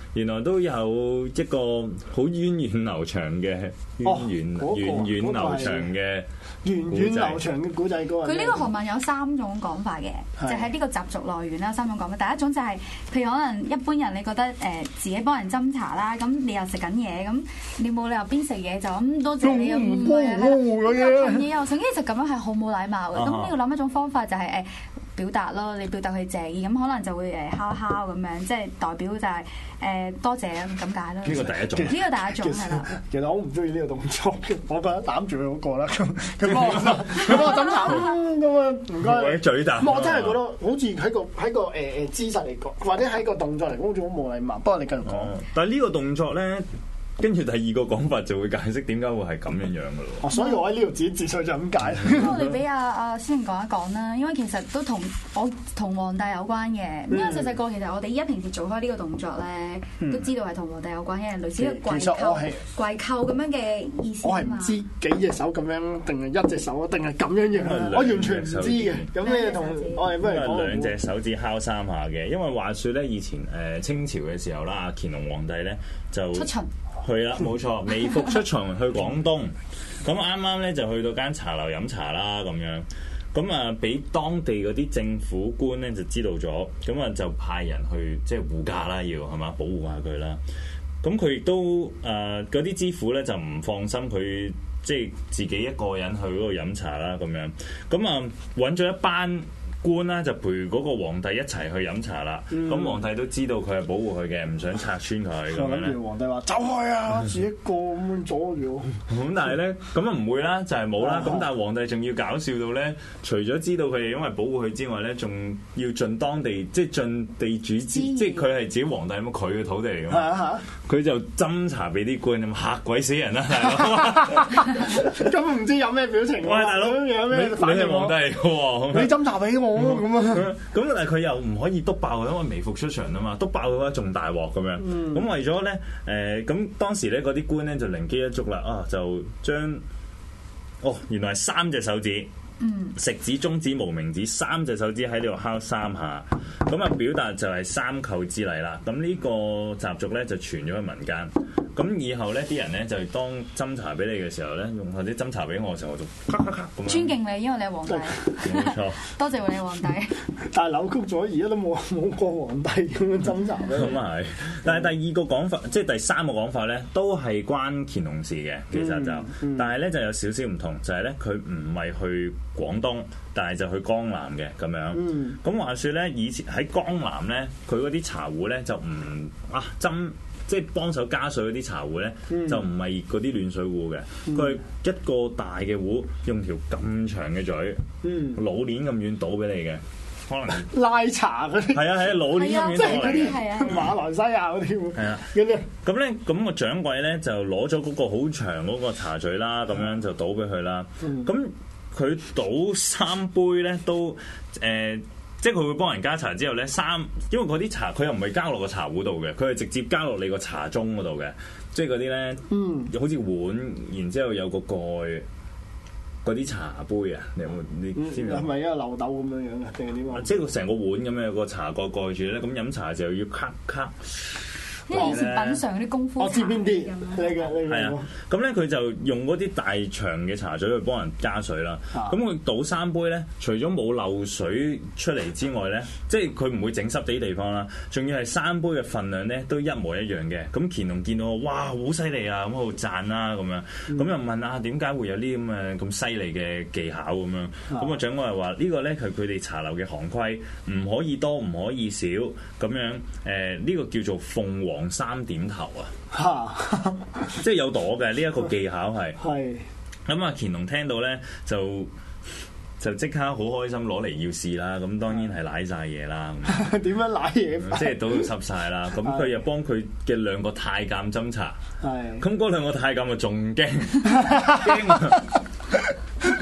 原來都有一個好源遠流長嘅源遠源遠流長嘅源遠流長嘅古仔歌。 佢呢個學問有三種講法嘅，就係呢個習俗來源啦。三種講法，第一種就係譬如可能一般人你覺得誒自己幫人斟茶啦，咁你又食緊嘢，咁你冇理由邊食嘢就咁多謝你咁樣，係嘢又食，跟住就咁樣係好冇禮貌嘅。咁呢個諗一種方法就係誒表達咯，你表達佢謝意，咁可能就會誒敲敲咁樣，即係代表就係誒多謝咁解咯。 呢個第一種， 呢個第一種係啦。 其實我好唔中意呢個動作嘅，我覺得攬住佢好過啦。咁佢幫我佢幫我斟茶咁啊，唔該。 或者嘴啖。 我真係覺得好似喺個喺個誒誒姿勢嚟講，或者喺個動作嚟講，好似好冇禮貌。不過你繼續講。 但係呢個動作咧。跟住第二個講法就會解釋點解會係咁樣樣嘅咯。 哦，所以我喺呢度自己自述就咁解。 咁我哋俾阿阿師兄講一講啦，因為其實都同我同皇帝有關嘅。因為細細個其實我哋依家平時做開呢個動作咧，嗯、都知道係同皇帝有關，因為類似一個跪叩、跪叩咁樣嘅意思。 我係唔知幾隻手咁樣，定係一隻手啊，定係咁樣樣？我完全唔知嘅。咁你同我哋不如講兩隻手指敲三下嘅，因為話説咧，以前誒清朝嘅時候啦，阿乾隆皇帝咧就出巡。 去啦，冇錯，微服出巡去廣東，咁啱啱咧就去到間茶樓飲茶啦，咁樣，咁啊俾當地嗰啲政府官咧就知道咗，咁啊就派人去即係護駕啦，要係嘛保護下佢啦。咁佢亦都誒嗰啲知府咧就唔放心佢即係自己一個人去嗰度飲茶啦，咁樣，咁啊揾咗一班官啦就陪嗰個皇帝一齊去飲茶啦，咁、嗯、皇帝都知道佢係保護佢嘅，唔想拆穿佢咁樣咧。 皇帝話走開啊，自己一個咁樣阻住我。 咁但係咧，咁啊唔會啦，就係冇啦。咁但係皇帝仲要搞笑到咧，除咗知道佢哋因為保護佢之外咧，仲要盡當地即係盡地主之，即係佢係自己皇帝咁，佢嘅土地嚟㗎嘛。佢就斟茶俾啲官咁嚇鬼死人啦，大佬！ 咁唔知有咩表情？喂，大佬有咩？你係皇帝嚟㗎喎， 你斟茶俾我。咁啊， 咁但係佢又唔可以督爆，因為微服出場啊嘛，督爆嘅話仲大鑊咁樣。咁、嗯、為咗咧，誒、呃，咁當時咧嗰啲官咧就靈機一觸啦，啊，就將，哦，原來係三隻手指，嗯、食指、中指、無名指三隻手指喺呢度敲三下，咁啊表達就係三叩之禮啦。咁呢個習俗咧就傳咗去民間。咁以後咧，啲人咧就當斟茶俾你嘅時候咧，用或者斟茶俾我嘅時候，我就咔咔咔咁樣尊敬你，因為你係皇帝。 冇錯， 多謝你係皇帝。 但係扭曲咗，而家都冇冇過皇帝咁樣斟茶咧。 咁啊係，但係第二個講法，即係第三個講法咧，都係關乾隆事嘅。其實就，嗯嗯、但係咧就有少少唔同，就係咧佢唔係去廣東，但係就去江南嘅咁樣。咁、嗯、話說咧，以前喺江南咧，佢嗰啲茶壺咧就唔啊斟。即係幫手加水嗰啲茶壺咧，嗯、就唔係嗰啲暖水壺嘅，佢係、嗯、一個大嘅壺，用條咁長嘅嘴，嗯、老鏈咁遠倒俾你嘅，可能拉茶嗰啲， 係啊係啊，老鏈咁遠倒嚟嘅， 係啊， 馬來西亞嗰啲， 係啊， 咁咧， 咁咧，咁個掌櫃咧就攞咗嗰個好長嗰個茶嘴啦，咁樣就倒俾佢啦。咁佢、嗯、倒三杯咧都誒。呃即係佢會幫人加茶之後咧，三因為嗰啲茶佢又唔係加落個茶壺度嘅，佢係直接加落你個茶盅嗰度嘅，即係嗰啲咧，嗯，好似碗，然之後有個蓋，嗰啲茶杯啊，你有冇？你知唔知？係咪一個漏斗咁樣樣嘅，定係點啊？ 即係成個碗咁樣有個茶蓋蓋住咧，咁飲茶就要咔咔。 因為以前品嚐嗰啲功夫茶， 我知邊啲？你嘅你係啊，咁咧佢就用嗰啲大長嘅茶嘴去幫人加水啦。咁佢、啊、倒三杯咧，除咗冇漏水出嚟之外咧，即係佢唔會整濕啲地方啦。仲要係三杯嘅份量咧都一模一樣嘅。咁乾隆見到哇好犀利啊，咁喺度讚啦咁樣，咁、嗯、又問啊點解會有啲咁嘅咁犀利嘅技巧咁樣？咁啊長官係話呢個咧係佢哋茶樓嘅行規，唔可以多唔可以少咁樣。誒、呃、呢、呢個叫做鳳凰三點頭啊，即係有朵嘅呢一個技巧係。係咁啊，乾隆聽到咧就就即刻好開心攞嚟要試啦。咁當然係舐晒嘢啦。 點樣舐嘢？ 即係倒到濕晒啦。咁佢又幫佢嘅兩個太監斟茶。係咁嗰兩個太監就仲驚驚。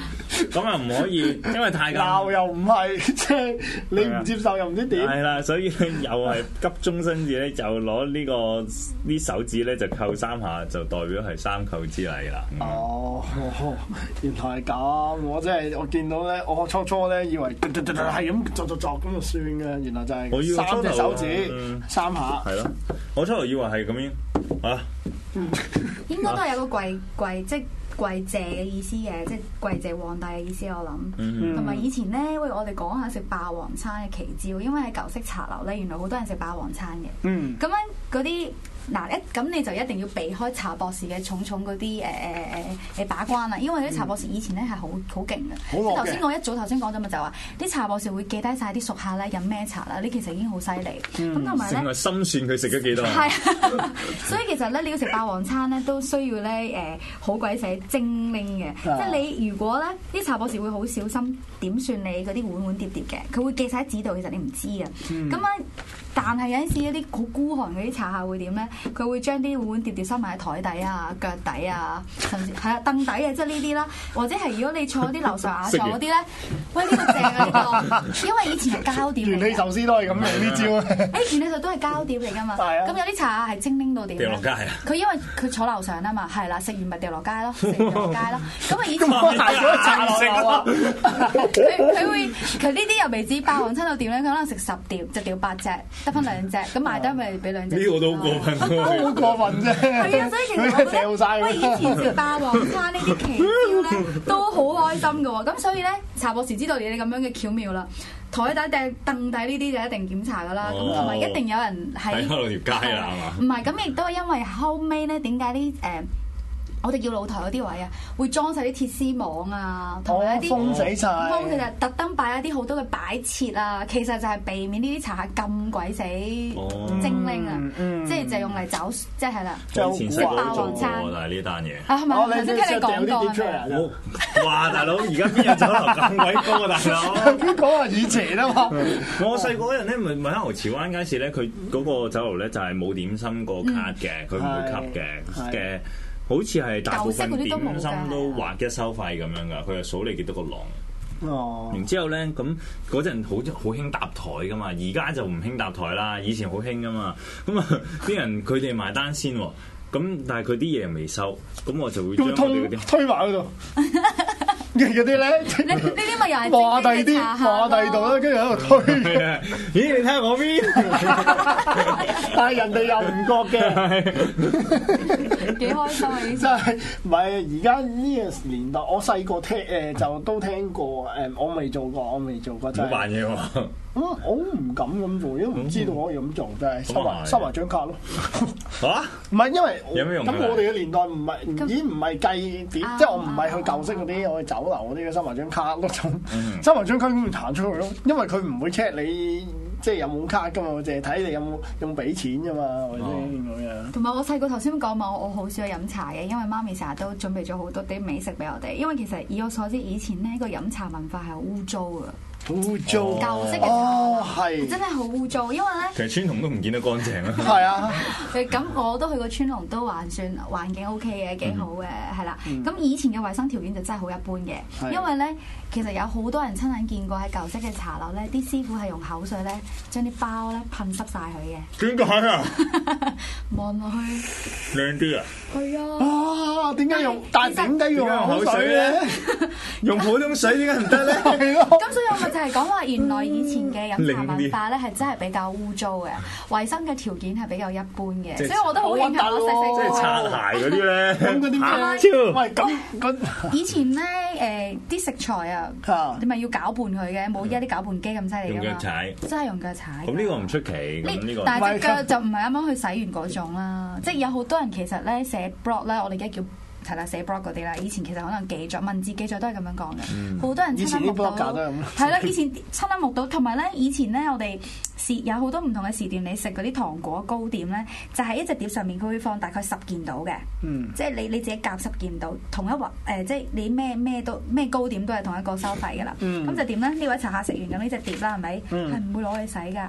咁又唔可以，因為太鬧又唔係，即係你唔接受又唔知點。 係啦，所以又係急中生智咧，就攞呢、呢個啲手指咧就扣三下，就代表係三扣之禮啦。嗯、 哦，原來係咁，我真係我見到咧，我初初咧以為係咁作作作咁就算嘅，原來就係三隻手指、嗯、三下。係咯， 我初頭以為係咁樣啊。 應該都係有個跪跪即跪謝嘅意思嘅，即係跪謝皇帝嘅意思我諗。同埋、嗯、以前咧，喂，我哋講下食霸王餐嘅奇招，因為喺舊式茶樓咧，原來好多人食霸王餐嘅。嗯，咁樣嗰啲。嗱一咁你就一定要避開茶博士嘅重重嗰啲誒誒誒誒把關啦，因為啲茶博士以前咧係好好勁嘅。即係頭先我一早頭先講咗咪就話啲茶博士會記低晒啲熟客咧飲咩茶啦，呢其實已經好犀利。咁同埋咧， 淨係心算佢食咗幾多？ 係，所以其實咧你要食霸王餐咧都需要咧誒好鬼死精靈嘅，即係你如果咧啲茶博士會好小心點算你嗰啲碗碗碟碟嘅，佢會記晒喺紙度，其實你唔知嘅。咁啊、嗯，但係有陣時一啲好孤寒嗰啲茶客會點咧？佢會將啲碗碗碟碟收埋喺台底啊、腳底啊，甚至係啊凳底啊，即係呢啲啦。或者係如果你坐啲樓上雅座嗰啲咧，喂呢、呢個正啊呢、呢個，因為以前係膠碟嚟嘅。元氣壽司都係咁用呢招啊！誒元氣壽都係膠碟嚟㗎嘛。係啊。咁有啲茶客係精靈到點咧？掉落街啊！佢因為佢坐樓上啊嘛，係啦，食完咪掉落街咯，食完掉落街咯。咁啊以前我係咗茶樓啊！佢佢會佢呢啲又未知霸王餐到點咧？佢可能食十碟就掉八隻，得翻兩隻，咁埋單咪俾兩隻。呢個都好過分。都好過分啫！係啊，所以其實我覺得，喂，以前食霸王餐呢啲奇招咧，都好開心嘅喎。咁所以咧，茶博士知道你哋咁樣嘅巧妙啦。台底定凳底呢啲就一定檢查噶啦。咁同埋一定有人喺喺嗰條街啦，係嘛？ 唔係，咁亦都係因為後尾咧，點解啲誒？我哋叫露台嗰啲位啊，會裝晒啲鐵絲網啊，同埋一啲封死晒， 封其實特登擺一啲好多嘅擺設啊，其實就係避免呢啲茶客咁鬼死精靈啊，即係就用嚟走，即係啦， 食霸王餐。 但係呢單嘢啊，係咪？頭先聽你講過。哇，大佬，而家邊有酒樓咁鬼高啊，大佬？ 邊講話以前啊嘛？ 我細個嗰陣咧，咪咪喺牛池灣街市咧，佢嗰個酒樓咧就係冇點心個卡嘅，佢唔會吸嘅嘅。好似係大部分點心都劃一收費咁樣噶，佢係數你幾多個囊。哦。然之後咧，咁嗰陣好好興搭台噶嘛，而家就唔興搭台啦。以前好興噶嘛，咁啊啲人佢哋埋單先喎，咁但係佢啲嘢又未收，咁我就會將我哋嗰啲推埋嗰度。嗰啲咧，呢啲咪又係話第啲話第度啦，跟住喺度推。咦？你睇下我邊？但係人哋又唔覺嘅， 幾開心啊！ 真係唔係而家呢個年代，我細個聽誒就都聽過誒，我未做過，我未做過真係。 好扮嘢喎！ 咁我唔敢咁做，因為唔知道可以咁做，真係收埋收埋張卡咯。嚇？唔係因為有咩用？ 咁我哋嘅年代唔係已經唔係計點，即係我唔係去舊式嗰啲，我去酒樓嗰啲收埋張卡咯，收埋張卡咁咪彈出去咯。因為佢唔會 check 你即係有冇卡噶嘛，淨係睇你有冇用俾錢啫嘛，係咪先咁樣？同埋我細個頭先講嘛，我好少去飲茶嘅，因為媽咪成日都準備咗好多啲美食俾我哋。因為其實以我所知，以前呢個飲茶文化係好污糟啊。 污糟， 舊式嘅茶係真係好污糟，因為咧其實川龍都唔見得乾淨啊。 係啊， 咁我都去過川龍，都還算環境 O K 嘅，幾好嘅，係啦。咁以前嘅衞生條件就真係好一般嘅，因為咧其實有好多人親眼見過喺舊式嘅茶樓咧，啲師傅係用口水咧將啲包咧噴濕晒佢嘅。 點解啊？ 望落去靚啲啊？ 係啊。 啊，點解用？但係點解要用口水咧？ 用普通水點解唔得咧？ 咁所以我咪就係講話，原來以前嘅飲茶文化咧係真係比較污糟嘅，衞生嘅條件係比較一般嘅，所以我都好慶幸我細細個。 即係擦鞋嗰啲咧， 咁嗰啲咩？喂，咁咁以前咧誒啲食材啊，你咪要攪拌佢嘅，冇依家啲攪拌機咁犀利㗎嘛。 用腳踩， 真係用腳踩。 咁呢個唔出奇。咁呢個， 但係隻腳就唔係啱啱去洗完嗰種啦，即係有好多人其實咧寫 blog 咧，我哋而家叫。係啦，寫 blog 嗰啲啦，以前其實可能記載文字記載都係咁樣講嘅，好、嗯、多人親眼目睹。係啦，以前親眼目睹，同埋咧，以前咧，我哋時有好多唔同嘅時段，你食嗰啲糖果糕點咧，就係、是、一隻碟上面佢會放大概十件到嘅，嗯、即係你你自己夾十件到，同一或誒，即係你咩咩都咩糕點都係同一個收費㗎啦。咁、嗯、就點咧？呢位茶客食完咁呢隻碟啦，係咪？係唔、嗯、會攞去洗㗎。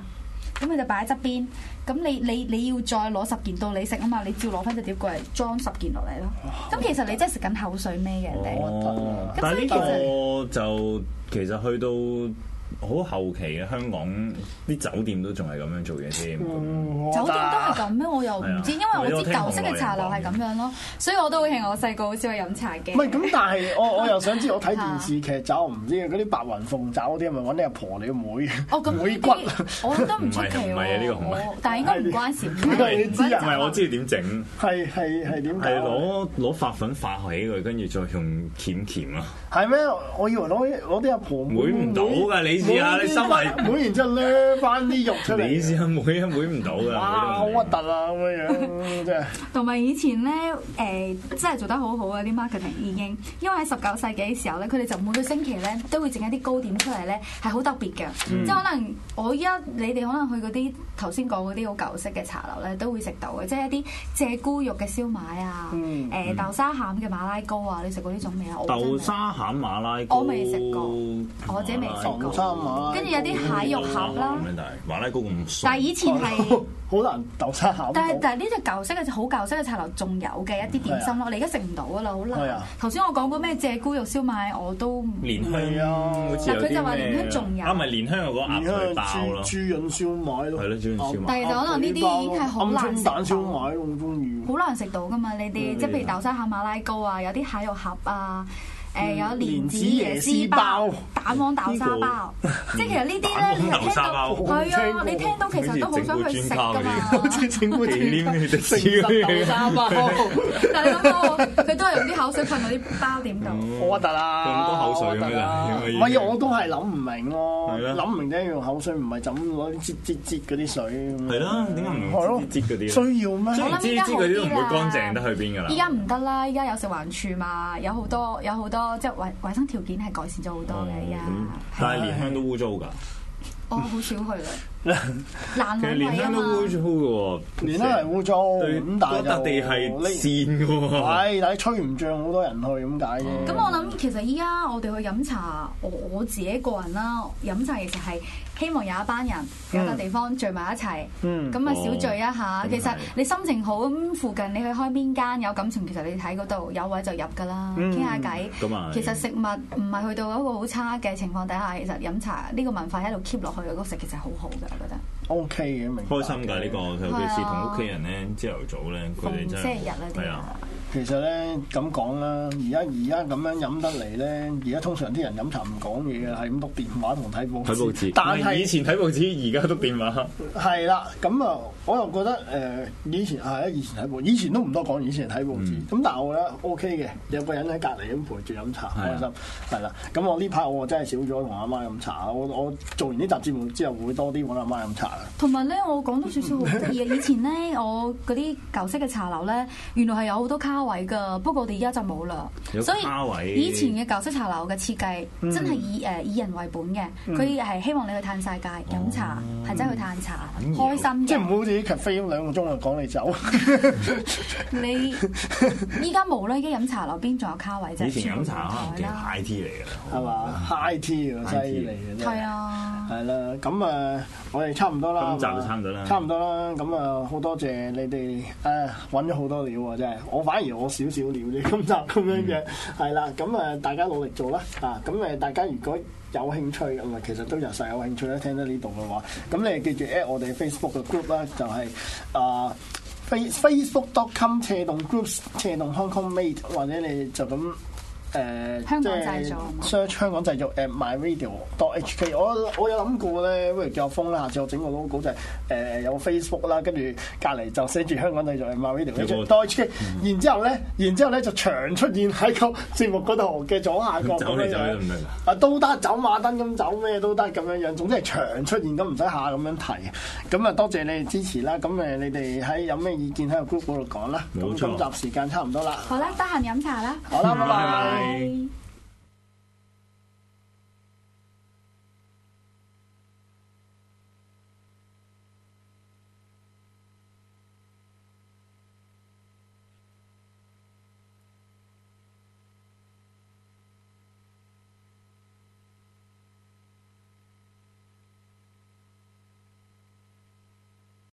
咁佢就擺喺側邊。咁你你你要再攞十件到你食啊嘛，你照攞翻隻碟過嚟裝十件落嚟咯。咁其實你真係食緊口水尾嘅人哋。 哦，但係呢個就其實去到好後期嘅香港啲酒店都仲係咁樣做嘢添。 酒店都係咁咩？我又唔知，因為我知舊式嘅茶樓係咁樣咯，所以我都會係我細個好少去飲茶嘅。 唔係咁，但係我我又想知，我睇電視劇就唔知嗰啲白雲鳳爪嗰啲係咪揾你阿婆你個妹？ 哦，咁妹骨， 我覺得唔出奇喎。 唔係啊，呢個唔係， 但係應該唔關事。 你知啊？ 唔係我知點整， 係係係點？ 係攞攞發粉發起佢，跟住再用鉗鉗啊。 係咩？我以為攞攞啲阿婆妹唔到㗎，你試下你心係。 妹然之後掠翻啲肉出嚟， 你試下妹啊妹唔到㗎， 哇好核突啊咁樣樣，真係。 同埋以前咧，誒、呃、真係做得好好啊啲 marketing 已經，因為喺十九世紀嘅時候咧，佢哋就每個星期咧都會整一啲糕點出嚟咧，係好特別嘅。嗯、即係可能我依家你哋可能去嗰啲頭先講嗰啲好舊式嘅茶樓咧，都會食到嘅，即係一啲鷓鴣肉嘅燒賣啊，誒、嗯呃、豆沙餡嘅馬拉糕啊，你食過呢種未啊？ 豆沙餡馬拉糕， 我未食過，我自己未食過。跟住有啲蟹肉盒啦， 但係馬拉糕咁鬆， 但係以前係好難豆沙餡。 但係但係呢隻舊式嘅好舊式嘅茶樓仲有嘅一啲點心咯，你而家食唔到噶啦，好難。頭先我講過咩鷓鴣肉燒賣，我都蓮香啊， 但佢就話蓮香仲有， 啊咪蓮香有個鴨腿包咯， 豬潤燒賣咯， 係咯豬潤燒賣。 但係就可能呢啲已經係好難食到， 蛋燒賣好中意， 好難食到噶嘛呢啲，即係譬如豆沙餡馬拉糕啊，有啲蟹肉盒啊。誒有蓮子椰絲包、蛋黃豆沙包，即係其實呢啲咧，你聽到係啊，你聽到其實都好想去食㗎嘛， 好似整杯甜嘅誠實豆沙包。 但係你諗下，佢都係用啲口水噴嗰啲包點度， 好核突啊！ 咁多口水咩啦？ 唔係我都係諗唔明咯，諗唔明點解用口水，唔係就咁攞啲擠擠擠嗰啲水。係啦，點解唔用擠擠嗰啲？ 需要咩？ 我諗依家好啲都唔會乾淨得去邊㗎啦。 依家唔得啦，依家有食環署嘛，有好多有好多。即係衞衞生條件係改善咗好多嘅，而家。 但係蓮香都污糟㗎。 我好少去啦。難為蓮香都污糟嘅喎。 蓮香係污糟，咁但係笪地係跣嘅喎。 係，但係吹唔脹，好多人去咁解啫。 咁我諗其實依家我哋去飲茶，我我自己個人啦，飲茶其實係希望有一班人有個地方聚埋一齊，咁啊小聚一下。其實你心情好咁，附近你去開邊間有感情，其實你睇嗰度有位就入㗎啦，傾下偈。其實食物唔係去到一個好差嘅情況底下，其實飲茶呢個文化喺度 keep 落去，嗰食其實好好㗎，我覺得。 O K 嘅，明白。 開心㗎呢個，尤其是同屋企人咧，朝頭早咧，佢哋真係。 星期日啊啲啊。 其實咧咁講啦，而家而家咁樣飲得嚟咧，而家通常啲人飲茶唔講嘢嘅，係咁篤電話同睇報紙。 睇報紙。 但係以前睇報紙，而家篤電話。 係啦，咁啊，我又覺得誒、呃，以前係啊，以前睇報，以前都唔多講，以前睇報紙。咁、嗯、但係我覺得 O K 嘅，有個人喺隔離咁陪住飲茶，開心。係啦，咁我呢排我真係少咗同阿媽飲茶。我我做完呢集節目之後，會多啲揾阿媽飲茶啦。同埋咧，我講多少少好得意嘅，以前咧，我嗰啲舊式嘅茶樓咧，原來係有好多卡位㗎，不過我哋而家就冇啦。所以以前嘅舊式茶樓嘅設計真係以誒以人為本嘅，佢係希望你去嘆世界飲茶，係真係去嘆茶，開心嘅。 即係唔好好似啲 cafe 咁兩個鐘就趕你走。 你依家冇啦，依家飲茶樓邊仲有卡位啫？ 以前飲茶可能係 high tea 嚟㗎啦， 係嘛 high tea 啊，犀利嘅真係。 係啊， 係啦，咁啊，我哋差唔多啦， 今集就差唔多啦， 差唔多啦。咁啊，好多謝你哋誒揾咗好多料啊，真係。我反而我少少料啫，今集咁樣嘅係啦。咁啊，大家努力做啦啊！咁誒，大家如果有興趣咁啊，其實都有實有興趣咧，聽到呢度嘅話，咁你記住 at 我哋 Facebook 嘅 group 啦，就係啊 face facebook dot com 斜動 groups 斜動 Hong Kong Made， 或者你就咁。誒， 香港製造 search 香港製造 at myradio dot h k。我我有諗過咧，不如叫阿峰啦，下次我整個 logo 就係誒有 Facebook 啦，跟住隔離就寫住香港製造 at myradio dot h k。然之後咧，然之後咧就長出現喺個節目嗰度嘅左下角咁樣樣。啊，都得走馬燈咁走咩都得咁樣樣，總之係長出現咁，唔使下咁樣提。咁啊，多謝你哋支持啦。咁誒，你哋喺有咩意見喺個 group 嗰度講啦。咁今集時間差唔多啦。 好啦，得閒飲茶啦。 好啦，拜拜。 拜。